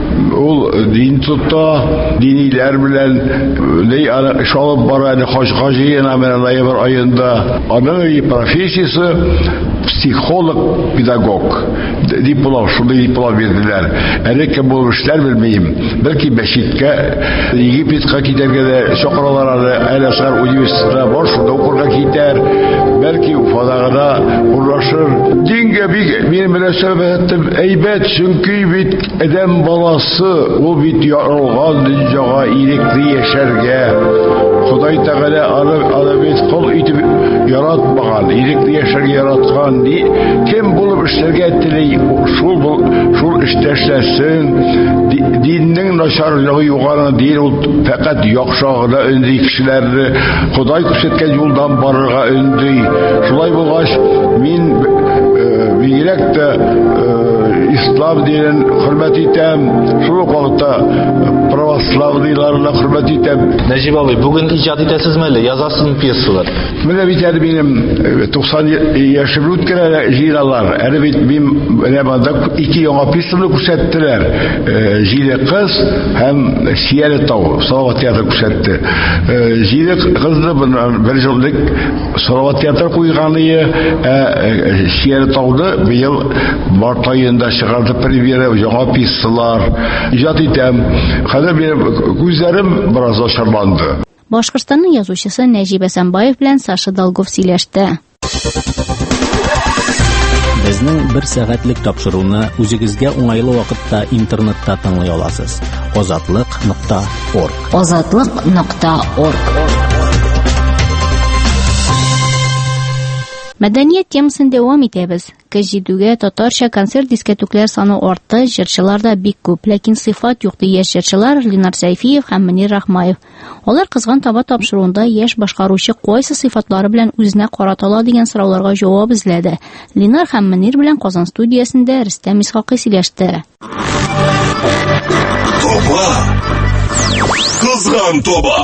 ул дин тота, диниләр белән ней аны шалып бара, хаҗга җыена менә ноябрь аенда. Аның профессиясе психолог, педагог. Диплом, шундый диплом бирделәр. Әле кем булып эшләр белмим. Бәлки мәчеткә, Египетка китәргә дә чакыралар аны, Әл-Азһар университетына бар, шунда укырга китәр. Бәлки Уфадагыда урлашыр. Дингә бик минем мөнәсәбәтем әйбәт, чөнки бит адәм баласы, ул бит яралган дөньяга ирекле яшәргә. Худай Тәгалә аны аны бит кол итеп яратмаган, ирекле яшәргә яраткан. Кем булып эшләргә тели, шул шул эштә эшләсен. Диннең начарлыгы югары дин, ул фақат яхшы гына өнди кешеләрне Худай күрсәткән юлдан барырга өнди. Шулай булгач, мин бигрәк тә ислам динен хөрмәт итәм, шул ук вакытта православныйларына хөрмәт итәм. Нәҗип абый, бүген иҗат итәсезме әле, язасызмы пьесалар? Менә бит әле минем туксан яшем үткән җыйналар. Әле бит мин менә монда ике яңа пьесаны күрсәттеләр. Җиле кыз һәм Сияле тау, Салават театры күрсәтте. Җиле кызны бер җылдык Салават театры куйганы, Сияле тауны быел март аенда чыгарды премьера, яңа пьесалар иҗат итәм. Хәзер минем күзләрем бераз ачылды. Башкортстанның язучысы Нәҗип Әсәнбаев белән Саша Долгов сөйләште. Безнең бер сәгатьлек тапшыруны үзегезгә уңайлы вакытта интернетта тыңлый аласыз. азатлык нокта орг. азатлык нокта орг. Мәдәният темасын дәвам итәбез. Кәҗидүгә татарча концерт дискәтүкләр саны артты, җырчылар да бик күп, ләкин сыйфат юк ди яшь җырчылар Ленар Зайфиев һәм Мөнир Рахмаев. Алар кызган таба тапшыруында яшь башкаручы кайсы сыйфатлары белән үзенә каратыла дигән сорауларга җавап эзләде. Ленар һәм Мөнир белән Казан студиясендә Рөстәм Исхакый сөйләште. Тоба! Кызган тоба!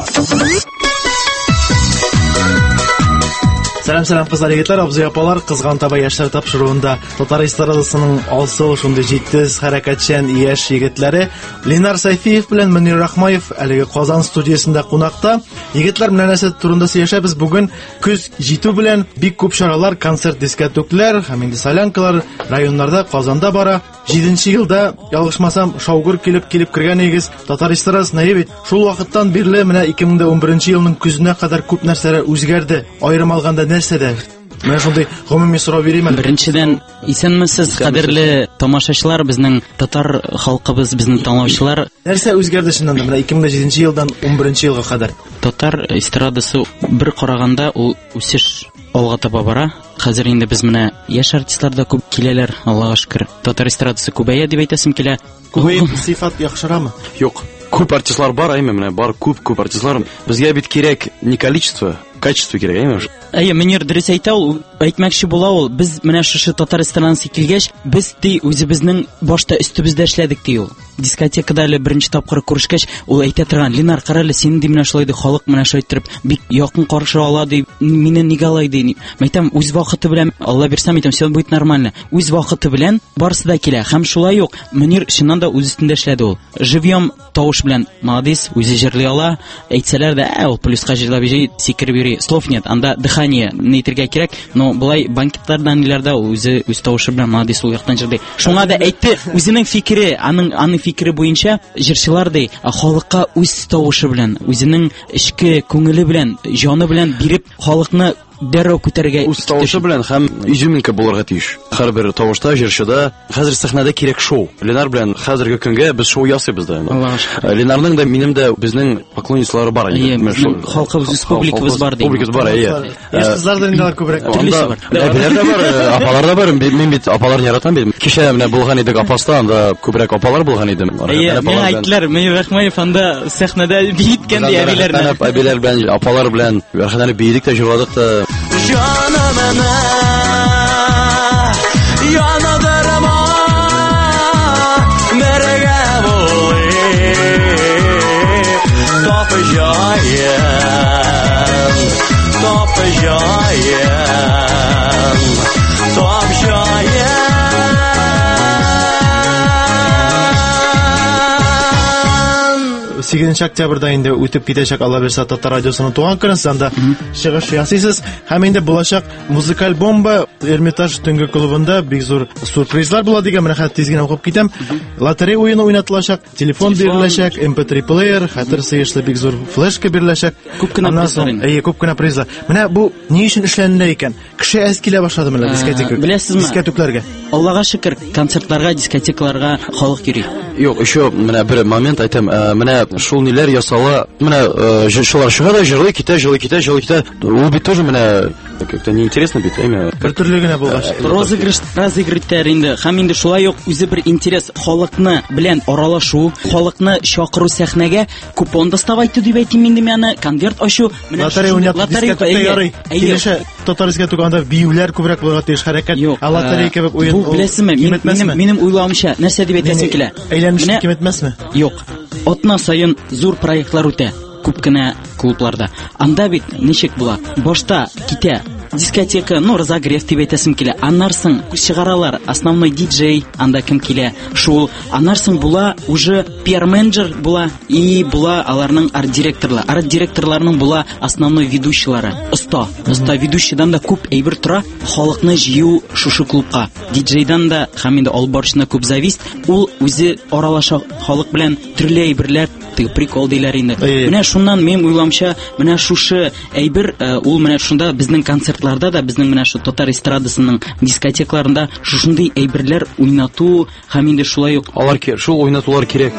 Сәлам-сәлам кызлар, егетләр, абзый-апалар, кызган таба яшьләр тапшыруында Татар эстрадасының алсу, шундый җитез, хәрәкәтчән яшь егетләре Ленар Зайфиев белән Мөнир Рахмаев әлеге Казан студиясендә кунакта. Егетләр белән нәрсә турында сөйләшәбез бүген? Күз җитү белән бик күп чаралар, концерт, дискәтүкләр һәм инде солянкалар районнарда, Казанда бара. җиденче елда, ялгышмасам, Шаугыр килеп килеп кергән игез Татар эстрадасына бит. Шул вакыттан бирле менә ике мең унберенче елның күзенә кадәр күп нәрсәләр үзгәрде. Аерым алганда нәрсәдә? Менә шундый гомуми сорау бирим әле. Беренчедән, исәнмесез, кадерле тамашачылар, безнең татар халкыбыз, безнең тыңлаучылар. Нәрсә үзгәрде шуннан менә ике мең җиденче елдан унберенче елга кадәр? Татар эстрадасы бер караганда ул үсеш алга таба бара. Хәзер инде без менә яшь артистлар да күп киләләр, Аллага шөкер. Татар эстрадасы күбәя дип әйтәсем килә. Күбәя сыйфат яхшырамы? Юк. Күп артистлар бар, әйме менә бар күп күп артистлар. Безгә бит кирәк не количество, качество кирәк, әйме. Әйе, Мөнир дөрес әйтә, ул әйтмәкче була ул. Без менә шушы Татар эстрадасы килгәч, без ди үзебезнең башта өстебездә эшләдек ди ул. Дискотекада әле беренче тапкыр күрешкәч, ул әйтә торган: "Ленар, карале, син ди менә шулай ди, халык менә шулай итеп бик якын каршы ала ди, мине нигә алай ди." Мәйтәм, үз вакыты белән, Алла бирсә, мәйтәм, все будет нормально. Үз вакыты белән барысы да килә. Һәм шулай ук Мөнир чыннан да үз өстендә эшләде ул. Живьем тавыш белән молодец, үзе җырлый ала. Әйтсәләр дә, ә ул плюска җырлап йөри, сикереп йөри. Слов нет, анда дыхание нитергә кирәк, но булай банкетлардан ниләрдә үзе үз тавышы белән молодец ул яктан җырлый. Шуңа да әйтте, үзенең фикере, аның аның фикере буенча җырчылар ди, халыкка үз тавышы белән, үзенең эчке күңеле белән, җаны белән биреп халыкны дәррәү күтәргә үз тавышы белән һәм изюминка булырга тиеш. Һәрбер тавышта, җырчыда хәзер сәхнәдә кирәк шоу. Ленар белән хәзерге көнгә без шоу ясыйбыз да. Ленарның да минем дә безнең поклонниклары бар инде. Халкыбыз, республикабыз бар ди. Республикабыз бар, әйе. Яшьләр да инде күбрәк төрлесе бар. Әбиләр дә бар, апалар да бар. Мин бит апаларны яратам бит. Кичә менә булган идек апаста, анда күбрәк апалар булган иде. Әйе, мин әйтләр, Мөнир Рахмаев анда сәхнәдә биеткән ди әбиләрне. Әбиләр белән, апалар белән вәрхәнәне биедек тә, җырладык та. Canım eme yanadırım nereye bulayım tapacağım tapacağım tapacağım сигезенче октябрьдә инде үтеп китәчәк Алла бирсә Татар радиосының туган көне, анда чыгыш ясыйсыз. Һәм инде булачак музыкаль бомба Эрмитаж төнге клубында бик зур сюрпризлар була дигән менә хәтта тиз генә укып китәм. Лотерея уены уйнатылачак, телефон биреләчәк, эм пэ три плеер, хәтер сыешлы бик зур флешка биреләчәк. Күп кенә призлар. Әйе, күп кенә призлар. Менә бу ни өчен эшләнелә икән? Кеше әз килә башлады менә дискотека. Беләсезме? Дискотекләргә. Аллага шөкер, концертларга, дискотекаларга халык йөри. Юк, еще менә бер момент әйтәм, менә шул ниләр ясала, менә җырчылар чыга да җырлый китә, җырлый китә, җырлый китә. Ул бит тоже менә Как-то неинтересно бит, әйме. Бер төрле генә булгач. Розыгрыш, разыгрыштар инде. Һәм инде шулай ук үзе бер интерес халыкны белән аралашу, халыкны чакыру сәхнәгә купон доставать итү дип әйтим инде менә, конверт ачу, менә лотерея уйнап дискотека ярый. Килешә татарская туганда биюләр күбрәк булырга тиеш хәрәкәт. Ә лотерея кебек уен. Бу беләсезме? Минем минем уйлавымча, нәрсә дип әйтәсем килә? Әйләнешне киметмәсме? Юк. Атна саен зур проектлар үтә. Күп кенә клубларда. Анда бит ничек була? Башта китә дискотека, ну, разогрев дип әйтәсем килә. Аннарсын чыгаралар, основной диджей, анда кем килә? Шул. Аннарсын була уже пиар-менеджер була и була аларның арт-директорлары. Арт-директорларның була основной ведущийлары. Оста. Оста ведущийдан да күп әйбер тора. Халыкны җыю шушы клубка. Диджейдан да һәм инде албарышына күп завис. Ул үзе аралаша халык белән төрле әйберләр, прикол диләр инде. Менә шуннан мен уйламча, менә шушы әйбер ул менә шунда безнең концертларда да, безнең менә шу татар эстрадасының дискотекаларында шушындый әйберләр уйнату һәм инде шулай ук алар шул уйнатулар кирәк.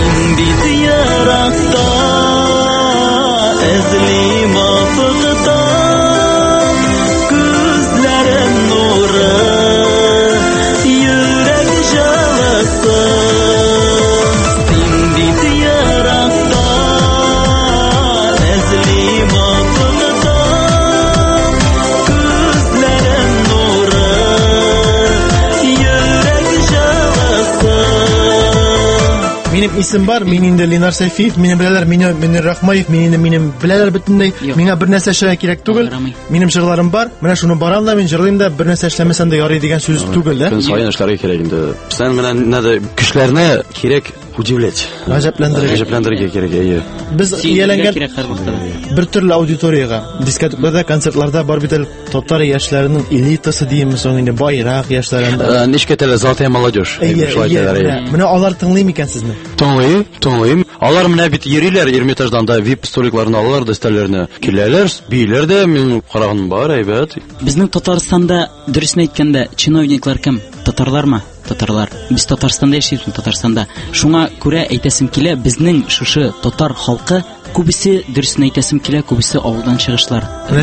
Минем исем бар, мин инде Ленар Сайфиев, мине беләләр, мине Мөнир Рахмаев, мине инде минем беләләр бөтенләй. Миңа бер нәрсә эшләргә кирәк түгел. Минем җырларым бар, менә шуны барам да мин җырлыйм да, бер нәрсә эшләмәсәм дә ярый дигән сүз түгел, да? Саян эшләргә кирәк инде. Сен менә нәдә кешеләрне кирәк удивлять. Гаҗәпләндерергә. Гаҗәпләндерергә кирәк, әйе. Без ияләнгән бер төрле аудиторияга, дискотекаларда, концертларда бар бит татар яшьләренең элитасы диеме соң инде байрак яшьләрендә. Ничек тәлә золотая молодежь. Менә алар тыңлый микәнсезме? Тыңлый, тыңлыйм. Алар менә бит йөриләр Эрмитаждан да вип столикларын алалар да өстәлләренә. Киләләр, бийләр дә, мин караган бар, әйбәт. Безнең Татарстанда дөресен әйткәндә чиновниклар кем? Татарлармы? Татарлар. Без Татарстанда яшибез, Татарстанда. Шуңа күрә әйтәсем килә, безнең шушы татар халкы күбесе дөресен әйтәсем килә, күбесе авылдан чыгышлар.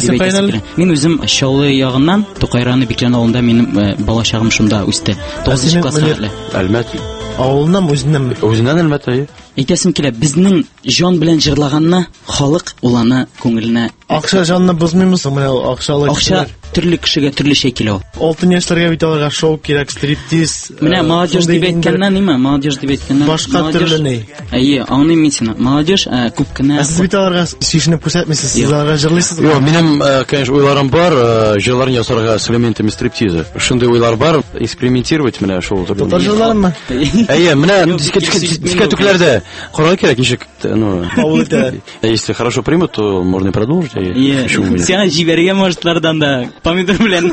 Мин үзем Чаллы ягыннан, Тукайраны Биклән авылында минем балачагым шунда үсте. тугызынчы класска хәтле. Әлмәт. Авылнан үзеннән үзеннән Әлмәт әйе. Әйтәсем килә, безнең җан белән җырлаганны халык уланы күңеленә. Акча җанны бозмыймы соң менә акчалы. Акча төрле кешегә төрлечә килә ул. Алтын яшьләргә бит аларга шоу кирәк, стриптиз. Менә молодежь дип әйткәннән ниме? Молодежь дип әйткәннән. Башка төрле ни? Әйе, аңлыйм мин сине. Молодежь күп кенә. Сез бит аларга шишенеп күрсәтмисез, сез аларга җырлыйсыз. Юк, минем, конечно, уйларым бар, җырларын ясарга с элементами стриптиза. Шундый уйлар бар, экспериментировать менә шул турында. Татар җырларымы? Әйе, менә дискотекаларда карарга кирәк, ничек, ну, если хорошо примут, то можно и продолжить. Сиңа җибәргә можетлардан да помидор белән.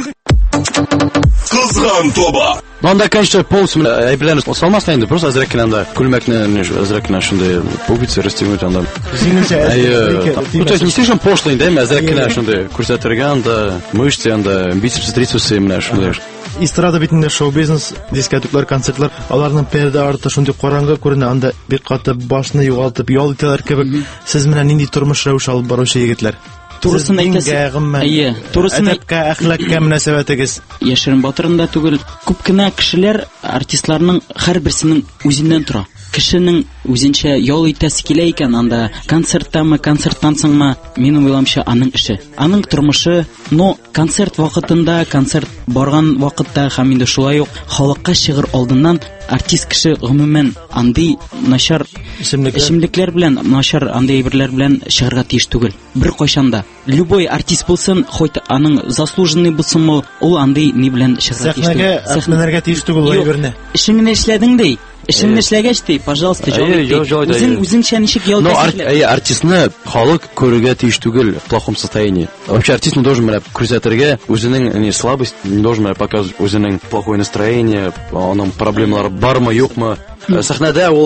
Кызган тоба. Анда, конечно, полностью әйберләрне салмасын инде, просто азрак кенә анда күлмәкне, азрак кенә шундай пуговицы расстегнуть анда. Әйе. Ну, то есть не слишком пошло инде, азрак кенә шундай күрсәтергә анда, мышцы анда, бицепсы, трицепсы менә шундай. Эстрада битендә шоу-бизнес, дискотеклар, концертлар, аларның пәрдә арты шундый караңгы күренә, анда бик каты башны югалтып ял итәләр кебек. Сез менә нинди тормыш рәвеше алып баручы егетләр? Турысын әйтәсез. Әйе, турысын әдәпкә, әхлакка мөнәсәбәтегез. Яшерен батырында түгел. Күп кенә кешеләр артистларның һәрберсенең үзеннән тора. Кешенең үзенчә ял итәсе килә икән анда, концерттамы, концерттан соңмы, минем уйламча аның эше. Аның тормышы, но концерт вакытында, концерт барган вакытта һәм инде шулай ук халыкка чыгыр алдыннан артист кеше гомумән андый начар исемлекләр белән, начар андый әйберләр белән чыгарга тиеш түгел. Бер кайчанда любой артист булсын, хоть аның заслуженный булсынмы, ул андый ни белән чыгарга тиеш түгел. Сәхнәгә тиеш түгел әйберне. Эшеңне эшләдең ди. Эшеңне эшләгәч ди, пожалуйста, җавап ит. Үзең үзеңчә ничек ял итәсең? Но артистны халык күрергә тиеш түгел в плохом состоянии. Вообще артист не должен күрсәтергә үзенең не слабость, не должен показывать үзенең плохое настроение, аның проблемалары бармы, юкмы. Сәхнәдә ул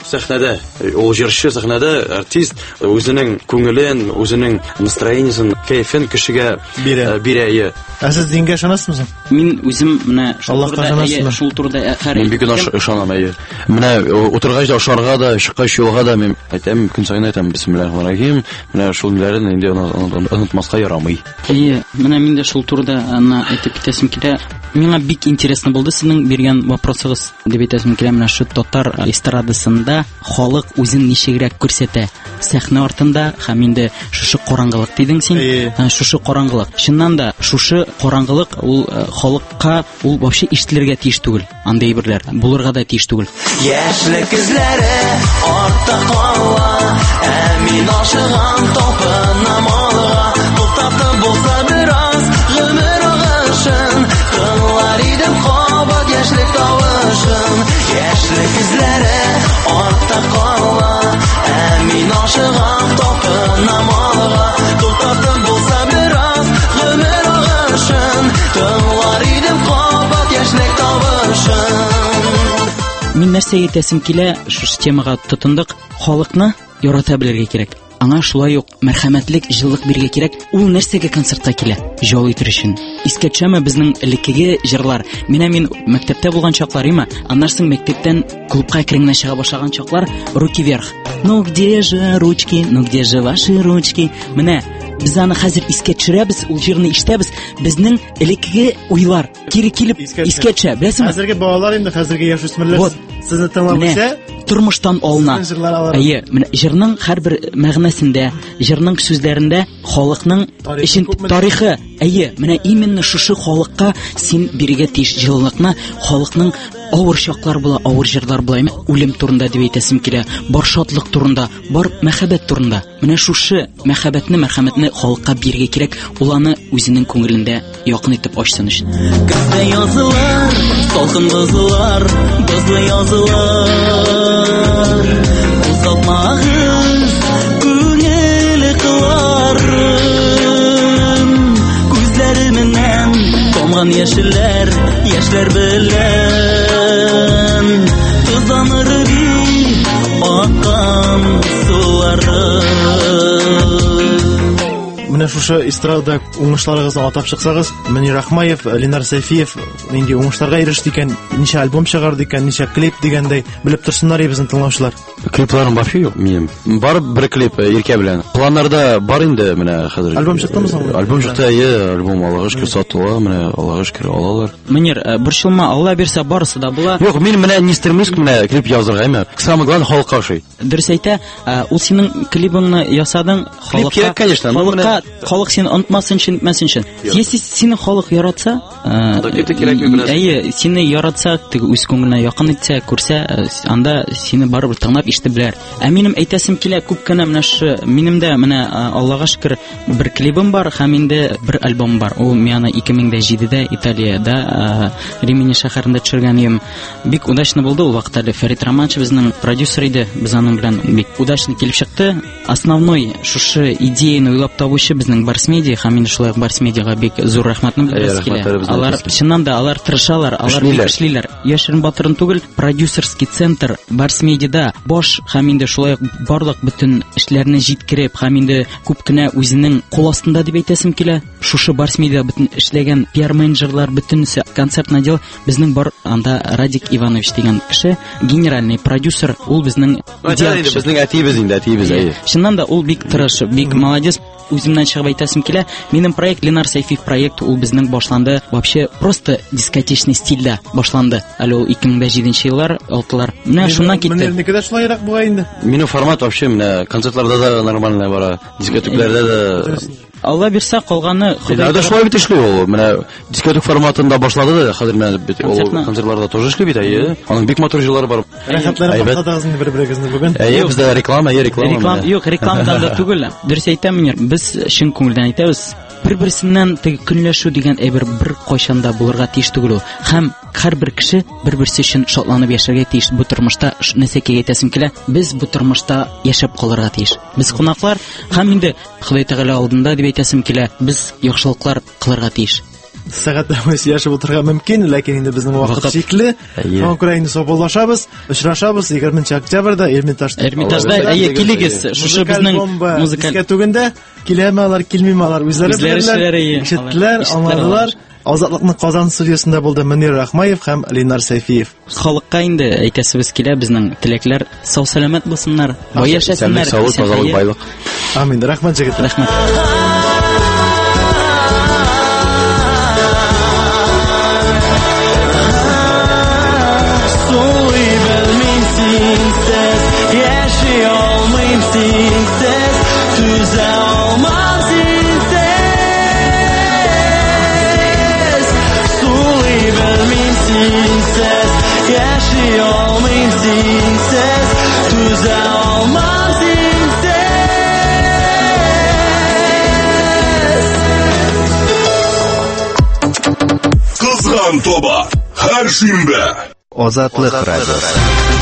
сәхнәдә, ул җырчы сәхнәдә, артист үзенең күңелен, үзенең настроениесен, кайфын кешегә бирә. Бирә. Ә сез дингә ышанасызмы? Мин үзем менә шул турыда һәр Мин бик ышанам, әйе. Менә утыргач да ошарга да, чыккач юлга да мин әйтәм, көн саен әйтәм, бисмиллаһир-рахманир-рахим. Менә шул ниләрне инде онытмаска ярамый. Әйе, менә мин дә шул турыда аны әйтеп китәсем килә. Миңа бик интересно булды сезнең биргән вопросыгыз дип әйтәсем килә. Менә шу татар эстрадасында халык үзен ничегрәк күрсәтә сәхнә артында һәм инде шушы караңгылык дидең син. Шушы караңгылык. Чыннан да шушы караңгылык ул халыкка ул вообще ишетелергә тиеш түгел. Андай берләр булырга да тиеш түгел. Яшьлек күзләре артта кала, ә мин ашыгам топынам алга. Туктатып булса бераз гомер агышын, кылар идем кабат яшьлек тавышын. Яшьлек күзләре артта кала, ә мин ашыгам топынам алга. Туктатып булса бераз гомер агышын, кылар идем кабат яшьлек тавышын. Мин нәрсә әйтәсем килә, шушы темага тотындык. Халыкны ярата белергә кирәк. Аңа шулай ук мәрхәмәтлек, җылылык бирергә кирәк. Ул нәрсәгә концертка килә? Җал итер өчен. Искә төшәме безнең элеккеге җырлар? Менә мин мәктәптә булган чакларыма, аннан соң мәктәптән клубка киренгән чыга башлаган чаклар руки вверх. Ну где же ручки? Ну где же ваши ручки? Менә без аны хәзер искә төшерәбез, ул җырны ишетәбез. Безнең элеккеге уйлар кире килеп искә төшә. Беләсезме? Хәзерге балалар инде, хәзерге яшүсмерләр сезне тыңлап үсә, тормыштан алына. Әйе, менә җырның һәрбер мәгънәсендә, җырның сүзләрендә халыкның өчен тарихы. Әйе, менә именно шушы халыкка син бирергә тиеш җылылыкны, халыкның авыр чаклар була, авыр җырлар була, үлем турында дип әйтәсем килә, бар шатлык турында, бар мәхәббәт турында. Менә шушы мәхәббәтне, мәрхәмәтне халыкка бирергә кирәк, ул аны үзенең күңелендә якын итеп ачсын өчен. Көздә язылар, салкын бозылар, бозлы язылар. Узатмагыз күңел кыларын, күзләремнән тамган яшьләр, яшьләр белән тузаныр бит аккан сулары. Менә шушы эстрада уңышларыгызны атап чыксагыз, Мөнир Ахмаев, Ленар Сайфиев нинди уңышларга иреште икән, ничә альбом чыгарды икән, ничә клип дигәндәй белеп торсыннар безнең тыңлаучылар. Клипларым бар шул, минем. Бар бер клип Иркә белән. Планнарда бар инде менә хәзер. Альбом чыктымы соң? Альбом чыкты, я альбом Аллага шөкер сатыла, менә Аллага шөкер алалар. Мөнир, борчылма, Алла бирсә барысы да була. Юк, мин менә не стремлюсь менә клип язырга, әмма самое главное халыкка ошый. Дөрес әйтә, ул синең клибыңны ясадың халыкка, конечно, халыкка, халык сине онытмасын өчен, итмәсен өчен. Если сине халык яратса, әйе, сине яратса, теге үз күңеленә якын итсә, күрсә, анда сине барыбер тыңлап ишетеп беләр. Ә минем әйтәсем килә, күп кенә менә шу, минем дә менә Аллага шөкер бер клибым бар һәм инде бер альбом бар. Ул миңа ике мең җидедә Италиядә Римини шәһәрендә төшергән идем. Бик удачно булды ул вакытта. Фәрит Романч безнең продюсер иде. Без аның белән бик удачно килеп чыкты. Основной шушы идеяны уйлап табучы безнең Барсмедиа һәм инде шулай Барсмедиага бик зур рәхмәтне белдерәбез килә. Алар чыннан да алар тырышалар, алар бик эшлиләр. Яшерен батырын түгел, продюсерский центр Барсмедиада баш һәм инде шулай барлык бөтен эшләрне җиткереп һәм инде күп кенә үзенең кул астында дип әйтәсем килә. Шушы Барсмедиа бөтен эшләгән пиар менеджерлар, бөтенсе концертный отдел безнең бар анда Радик Иванович дигән кеше, генеральный продюсер, ул безнең идеал кеше. Безнең әтибез инде, әтибез әйе. Чыннан да ул бик тырыш, бик молодец. Үземнән чыгып әйтәсем килә, минем проект Ленар Сайфиев проект, ул безнең башланды вообще просто дискотечный стильдә башланды. Әле ул ике мең җиденче еллар, алтылар. Менә шуннан китте. Менә никадәр шулайрак була инде. Минем формат вообще менә концертларда да нормально бара, дискотекләрдә да. Алла бирсә калганы Ходай да шулай бит эшли ул. Менә дискотек форматында башлады да, хәзер менә бит ул концертларда тоже эшли бит, әйе. Аның бик матур җырлары бар. Рәхәтләр бакладыгызны бер-берегезне бүген. Әйе, бездә реклама, әйе, реклама. Реклама, юк, рекламадан да түгел. Дөрес әйтәм, без чын күңелдән әйтәбез. Бер-берсеннән теге көнләшү дигән әйбер бер кайчанда булырга тиеш түгел ул. Һәм һәрбер кеше бер-берсе өчен шатланып яшәргә тиеш. Бу тормышта нәрсәгә әйтәсем килә, без бу тормышта яшәп калырга тиеш. Без кунаклар һәм инде Ходай Тәгалә алдында дип әйтәсем килә, без яхшылыклар кылырга тиеш. сәгатьләр буе сөйләшеп утырырга мөмкин, ләкин инде безнең вакыт чикле. Шуңа күрә инде саубуллашабыз, очрашабыз егерменче октябрьдә Эрмитажда. Эрмитажда, әйе, килегез. Шушы безнең музыкаль түгендә киләме алар, килмиме алар, үзләре беләләр, ишеттеләр, аңладылар. Азатлыкның Казан студиясында булды Мөнир Рахмаев һәм Ленар Сайфиев. Халыкка инде әйтәсебез килә, безнең теләкләр сау сәламәт булсыннар, бай яшәсеннәр. Саулык, тазалык, байлык. Амин. Рәхмәт җегет. Рәхмәт. Кызган тоба һәр шимбә. Азатлык радиосы.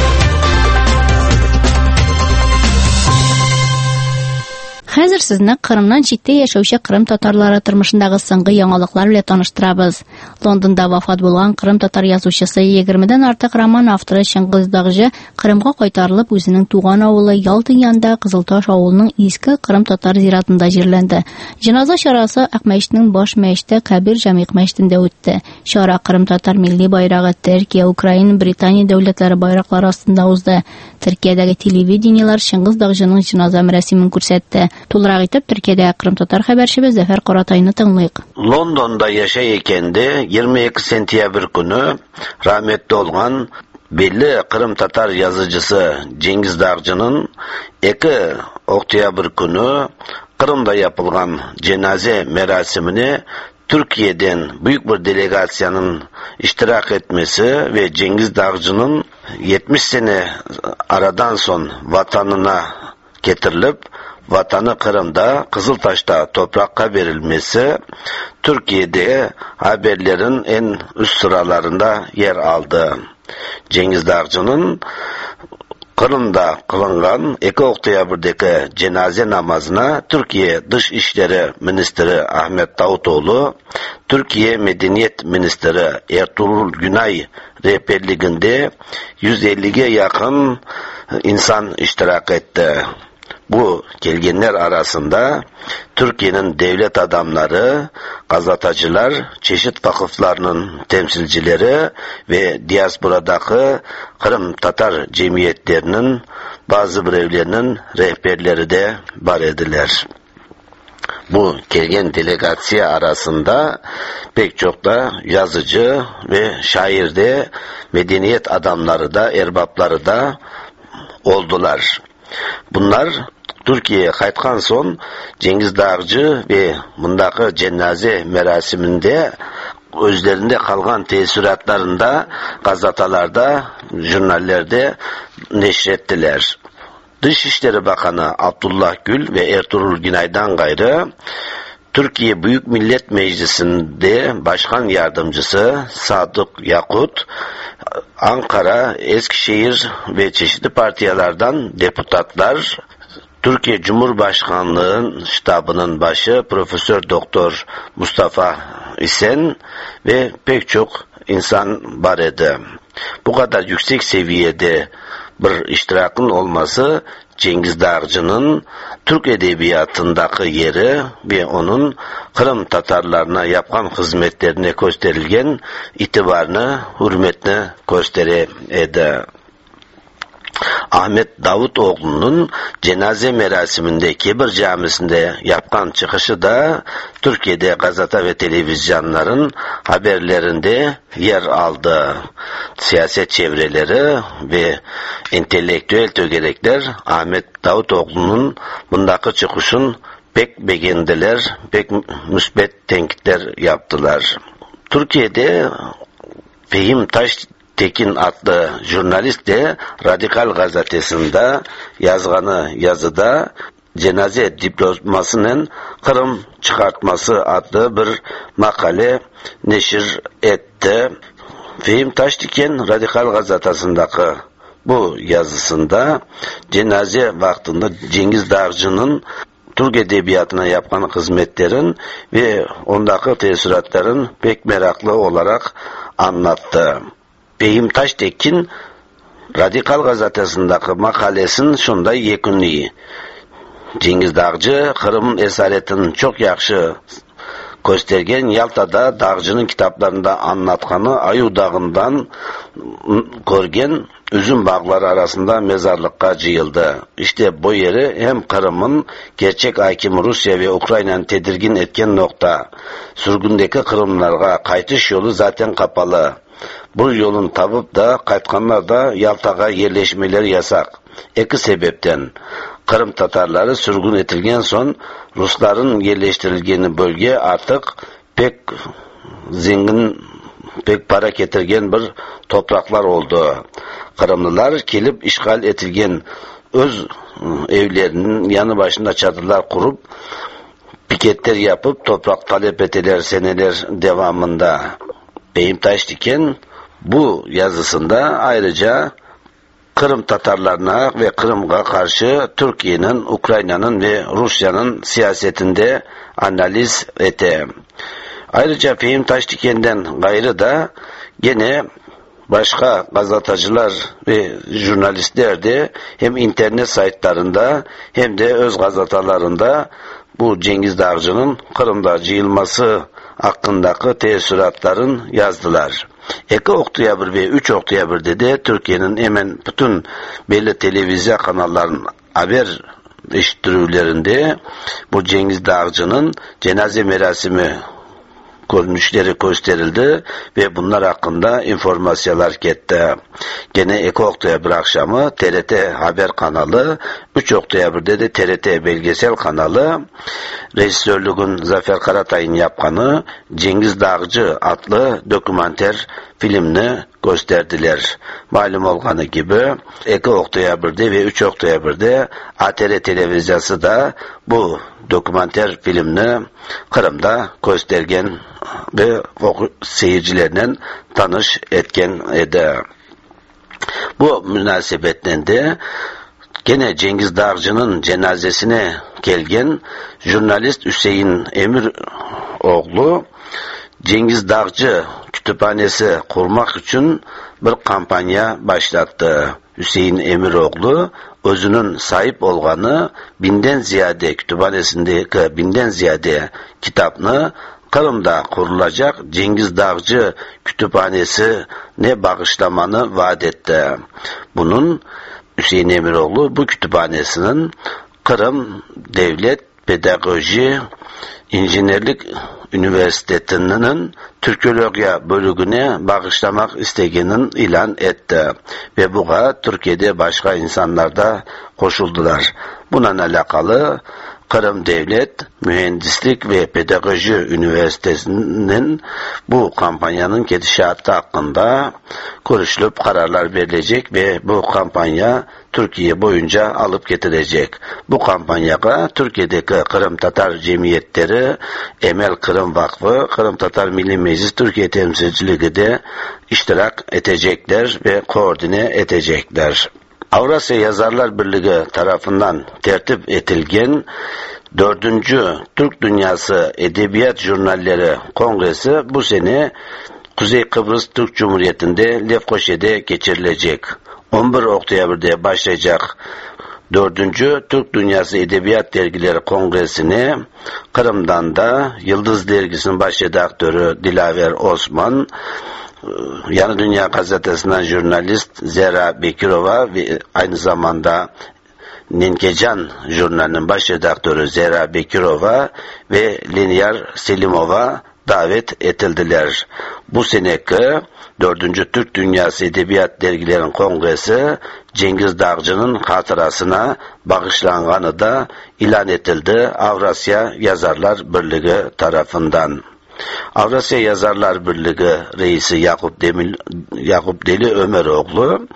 Хәзер сезне Кырымнан читтә яшәүче Кырым татарлары тормышындагы соңгы яңалыклар белән таныштырабыз. Лондонда вафат булган Кырым татар язучысы егермедән артык роман авторы Чыңгыз Дагҗы Кырымга кайтарылып үзенең туган авылы Ялтын янында Кызылташ авылының иске Кырым татар зиратында җирләнде. Җиназа чарасы Акмәчтнең баш мәчете Кабир Җамигъ мәчетендә үтте. Чара Кырым татар милли байрагы Төркия, Украина, Британия дәүләтләре байраклары астында узды. Төркиядәге телевидениелар Чыңгыз Дагҗының җиназа мәрәсимен күрсәтте. Тулырак итеп Төркиядә Кырым татар хәбәрчебез Зәфәр Каратайны тыңлыйк. Лондонда яшәй икәнде егерме ике сентябрь көне рәхмәтле булган белле Кырым татар язучысы Cengiz Dağcı'nın iki октябрь көне Kırım'da yapılgan cenaze merasimini Türkiye'den büyük bir delegasyonun iştirak etmesi ve Cengiz Dağcı'nın yetmiş sene aradan son vatanına getirilip vatanı Kırım'da Kızıltaş'ta toprakka verilmesi Türkiye'de haberlerin en üst sıralarında yer aldı. Cengiz Dağcı'nın Kırım'da kılıngan iki oktyabr'daki cenaze namazına Türkiye Dışişleri Ministri Ahmet Davutoğlu, Türkiye Medeniyet Ministri Ertuğrul Günay rehberliğinde yüz elliye yakın insan iştirak etti. Bu gelgenler arasında Türkiye'nin devlet adamları, gazeteciler, çeşit vakıflarının temsilcileri ve diasporadaki Kırım Tatar cemiyetlerinin bazı bireylerinin rehberleri de var ediler. Bu gelgen delegasya arasında pek çok da yazıcı ve şair de, medeniyet adamları da, erbapları da oldular. Bunlar Türkiye'ye kaytkan son Cengiz Dağcı ve bundaki cenaze merasiminde özlerinde kalan tesiratlarında gazetelerde, jurnallerde neşrettiler. Dışişleri Bakanı Abdullah Gül ve Ertuğrul Günay'dan gayrı Türkiye Büyük Millet Meclisi'nde Başkan Yardımcısı Sadık Yakut, Ankara, Eskişehir ve çeşitli partiyalardan deputatlar, Türkiye Cumhurbaşkanlığı ştabının başı Profesör Doktor Mustafa İsen ve pek çok insan var idi. Bu kadar yüksek seviyede bir iştirakın olması Cengiz Dağcı'nın Türk edebiyatındaki yeri ve onun Kırım Tatarlarına yapkan hizmetlerine gösterilgen itibarını, hürmetini gösteredi. Ahmet Davutoğlu'nun cenaze merasiminde Kebir Camisi'nde yapkan çıkışı da Türkiye'de gazete ve televizyonların haberlerinde yer aldı. Siyaset çevreleri ve entelektüel tögerekler Ahmet Davutoğlu'nun bundaki çıkışın pek beğendiler, pek müsbet tenkitler yaptılar. Türkiye'de Fehim Taş Tekin adlı jurnalist de Radikal gazetesinde yazganı yazıda cenaze diplomasının Kırım çıkartması adlı bir makale neşir etti. Fehim Taştiken Radikal gazetesindeki bu yazısında cenaze vaktinde Cengiz Dağcı'nın Türk edebiyatına yapkan hizmetlerin ve ondaki tesiratların pek meraklı olarak anlattı. Beyim Taştekin Radikal gazetesindeki makalesin şunda yekunli. Cengiz Dağcı Kırım esaretini çok yaxşı göstergen Yalta'da Dağcı'nın kitaplarında anlatkanı Ayu Dağı'ndan görgen üzüm bağları arasında mezarlıkka cıyıldı. İşte bu yeri hem Kırım'ın gerçek hakimi Rusya ve Ukrayna'nı tedirgin etken nokta. Sürgündeki Kırımlarga kaytış yolu zaten kapalı. Bu yolun tabıp da kaytkanlar da Yalta'ga yerleşmeleri yasak. İki sebepten. Kırım Tatarları sürgün etilgen son Rusların yerleştirilgeni bölge artık pek zengin, pek para getirgen bir topraklar oldu. Kırımlılar kelip işgal etilgen öz evlerinin yanı başında çadırlar kurup piketler yapıp toprak talep ettiler seneler devamında. Beyim Taştekin bu yazısında ayrıca Kırım Tatarlarına ve Kırım'a karşı Türkiye'nin, Ukrayna'nın ve Rusya'nın siyasetinde analiz etti. Ayrıca Beyim Taştekin'den gayrı da gene başka gazeteciler ve jurnalistler de hem internet saytlarında hem de öz gazetelerinde bu Cengiz Dağcı'nın Kırım'da cıyılması hakkındaki tesiratların yazdılar. iki Oktyabr ve üç Oktyabr de Türkiye'nin hemen bütün belli televizyon kanallarının haber iştirülerinde bu Cengiz Dağcı'nın cenaze merasimi görünüşleri gösterildi ve bunlar hakkında informasyonlar gitti. Gene iki Oktyabr akşamı T R T haber kanalı, üç Oktyabir'de de T R T belgesel kanalı rejisörlüğün Zafer Karatay'ın yapkanı Cengiz Dağcı adlı dokümanter filmini gösterdiler. Malum olganı gibi iki Oktyabir'de ve üç Oktyabir'de A T R televizyası da bu dokümanter filmini Kırım'da göstergen ve seyircilerinin tanış etken edi. Bu münasebetten de gene Cengiz Dağcı'nın cenazesine gelgen jurnalist Hüseyin Emir oğlu Cengiz Dağcı kütüphanesi kurmak için bir kampanya başlattı. Hüseyin Emiroğlu özünün sahip olganı binden ziyade kütüphanesindeki binden ziyade kitapını Kırım'da kurulacak Cengiz Dağcı kütüphanesi ne bağışlamanı vaat etti. Bunun Hüseyin Emiroğlu bu kütüphanesinin Kırım Devlet Pedagoji İnjinerlik Üniversitesi'nin Türkologiya bölümüne bağışlamak isteğinin ilan etti ve buğa Türkiye'de başka insanlar da koşuldular. Buna alakalı Kırım Devlet Mühendislik ve Pedagoji Üniversitesi'nin bu kampanyanın gidişatı hakkında görüşülüp kararlar verilecek ve bu kampanya Türkiye boyunca alıp getirecek. Bu kampanyaya Türkiye'deki Kırım Tatar Cemiyetleri, Emel Kırım Vakfı, Kırım Tatar Milli Meclis Türkiye Temsilciliği de iştirak edecekler ve koordine edecekler. Avrasya Yazarlar Birliği tarafından tertip edilgen dördüncü Türk Dünyası Edebiyat Jurnalleri Kongresi bu sene Kuzey Kıbrıs Türk Cumhuriyeti'nde Lefkoşa'da geçirilecek. on bir Oktyabir'de başlayacak dördüncü Türk Dünyası Edebiyat Dergileri Kongresi'ne Kırım'dan da Yıldız Dergisi'nin baş redaktörü Dilaver Osman, Yanı Dünya Gazetesi'nden jurnalist Zehra Bekirova ve aynı zamanda Ninkecan jurnalinin baş redaktörü Zehra Bekirova ve Linyar Selimova davet edildiler. Bu seneki dördüncü Türk Dünyası Edebiyat Dergilerin Kongresi Cengiz Dağcı'nın hatırasına bağışlanganı da ilan edildi Avrasya Yazarlar Birliği tarafından. Avrasya Yazarlar Birliği reisi Yakup Demil, Yakup Deli Ömeroğlu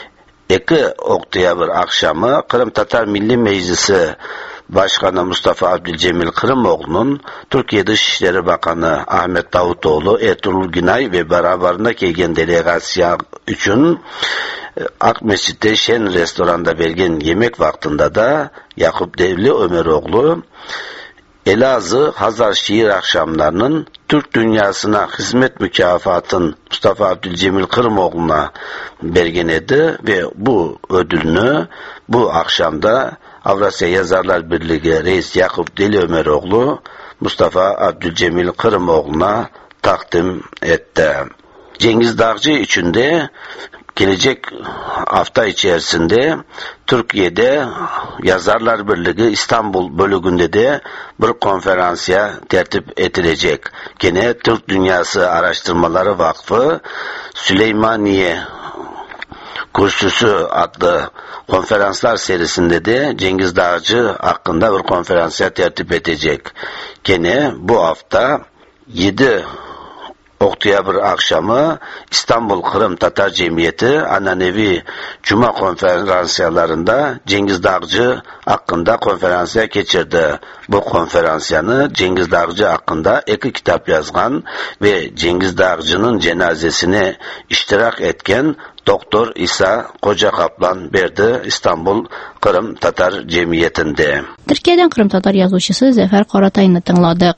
iki Oktyabr akşamı Kırım Tatar Milli Meclisi Başkanı Mustafa Abdülcemil Kırımoğlu'nun Türkiye Dışişleri Bakanı Ahmet Davutoğlu, Ertuğrul Günay ve beraberinde gelgen delegasyon için Akmesit'te Şen restoranda bergen yemek vaktinde da Yakup Devli Ömeroğlu Elazığ Hazar Şiir akşamlarının Türk dünyasına hizmet mükafatın Mustafa Abdülcemil Kırımoğlu'na bergen edi ve bu ödülünü bu akşamda Avrasya Yazarlar Birliği Reis Yakup Deli Ömeroğlu Mustafa Abdülcemil Kırımoğlu'na takdim etti. Cengiz Dağcı için de gelecek hafta içerisinde Türkiye'de Yazarlar Birliği İstanbul bölümünde de bir konferansiya tertip edilecek. Gene Türk Dünyası Araştırmaları Vakfı Süleymaniye Kürsüsü adlı konferanslar serisinde de Cengiz Dağcı hakkında bir konferansiya tertip edecek. Gene bu hafta yedi Oktyabr akşamı İstanbul Kırım Tatar Cemiyeti Ananevi Cuma konferansiyalarında Cengiz Dağcı hakkında konferansiya geçirdi. Bu konferansiyanı Cengiz Dağcı hakkında iki kitap yazgan ve Cengiz Dağcı'nın cenazesine iştirak etken Doktor İsa Koca Kaplan berdi İstanbul Kırım Tatar Cemiyeti'nde. Türkiye'den Kırım Tatar yazıcısı Zafer Karatay'ını tınladık.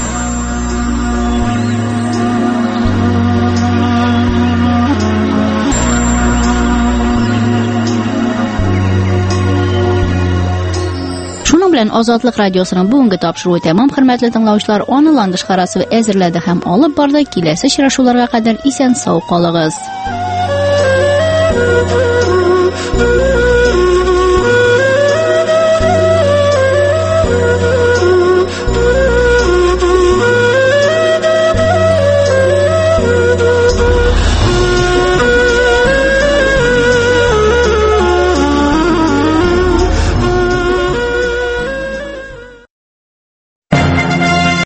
Şunun bilan Ozodlik radiosunun bugungi topshiruvi tamam, hurmatli tinglovchilar. Onlandish qarasi va azirladi ham olib bordi. Kelasi uchrashuvlarga qadar esen sog' qoling'iz.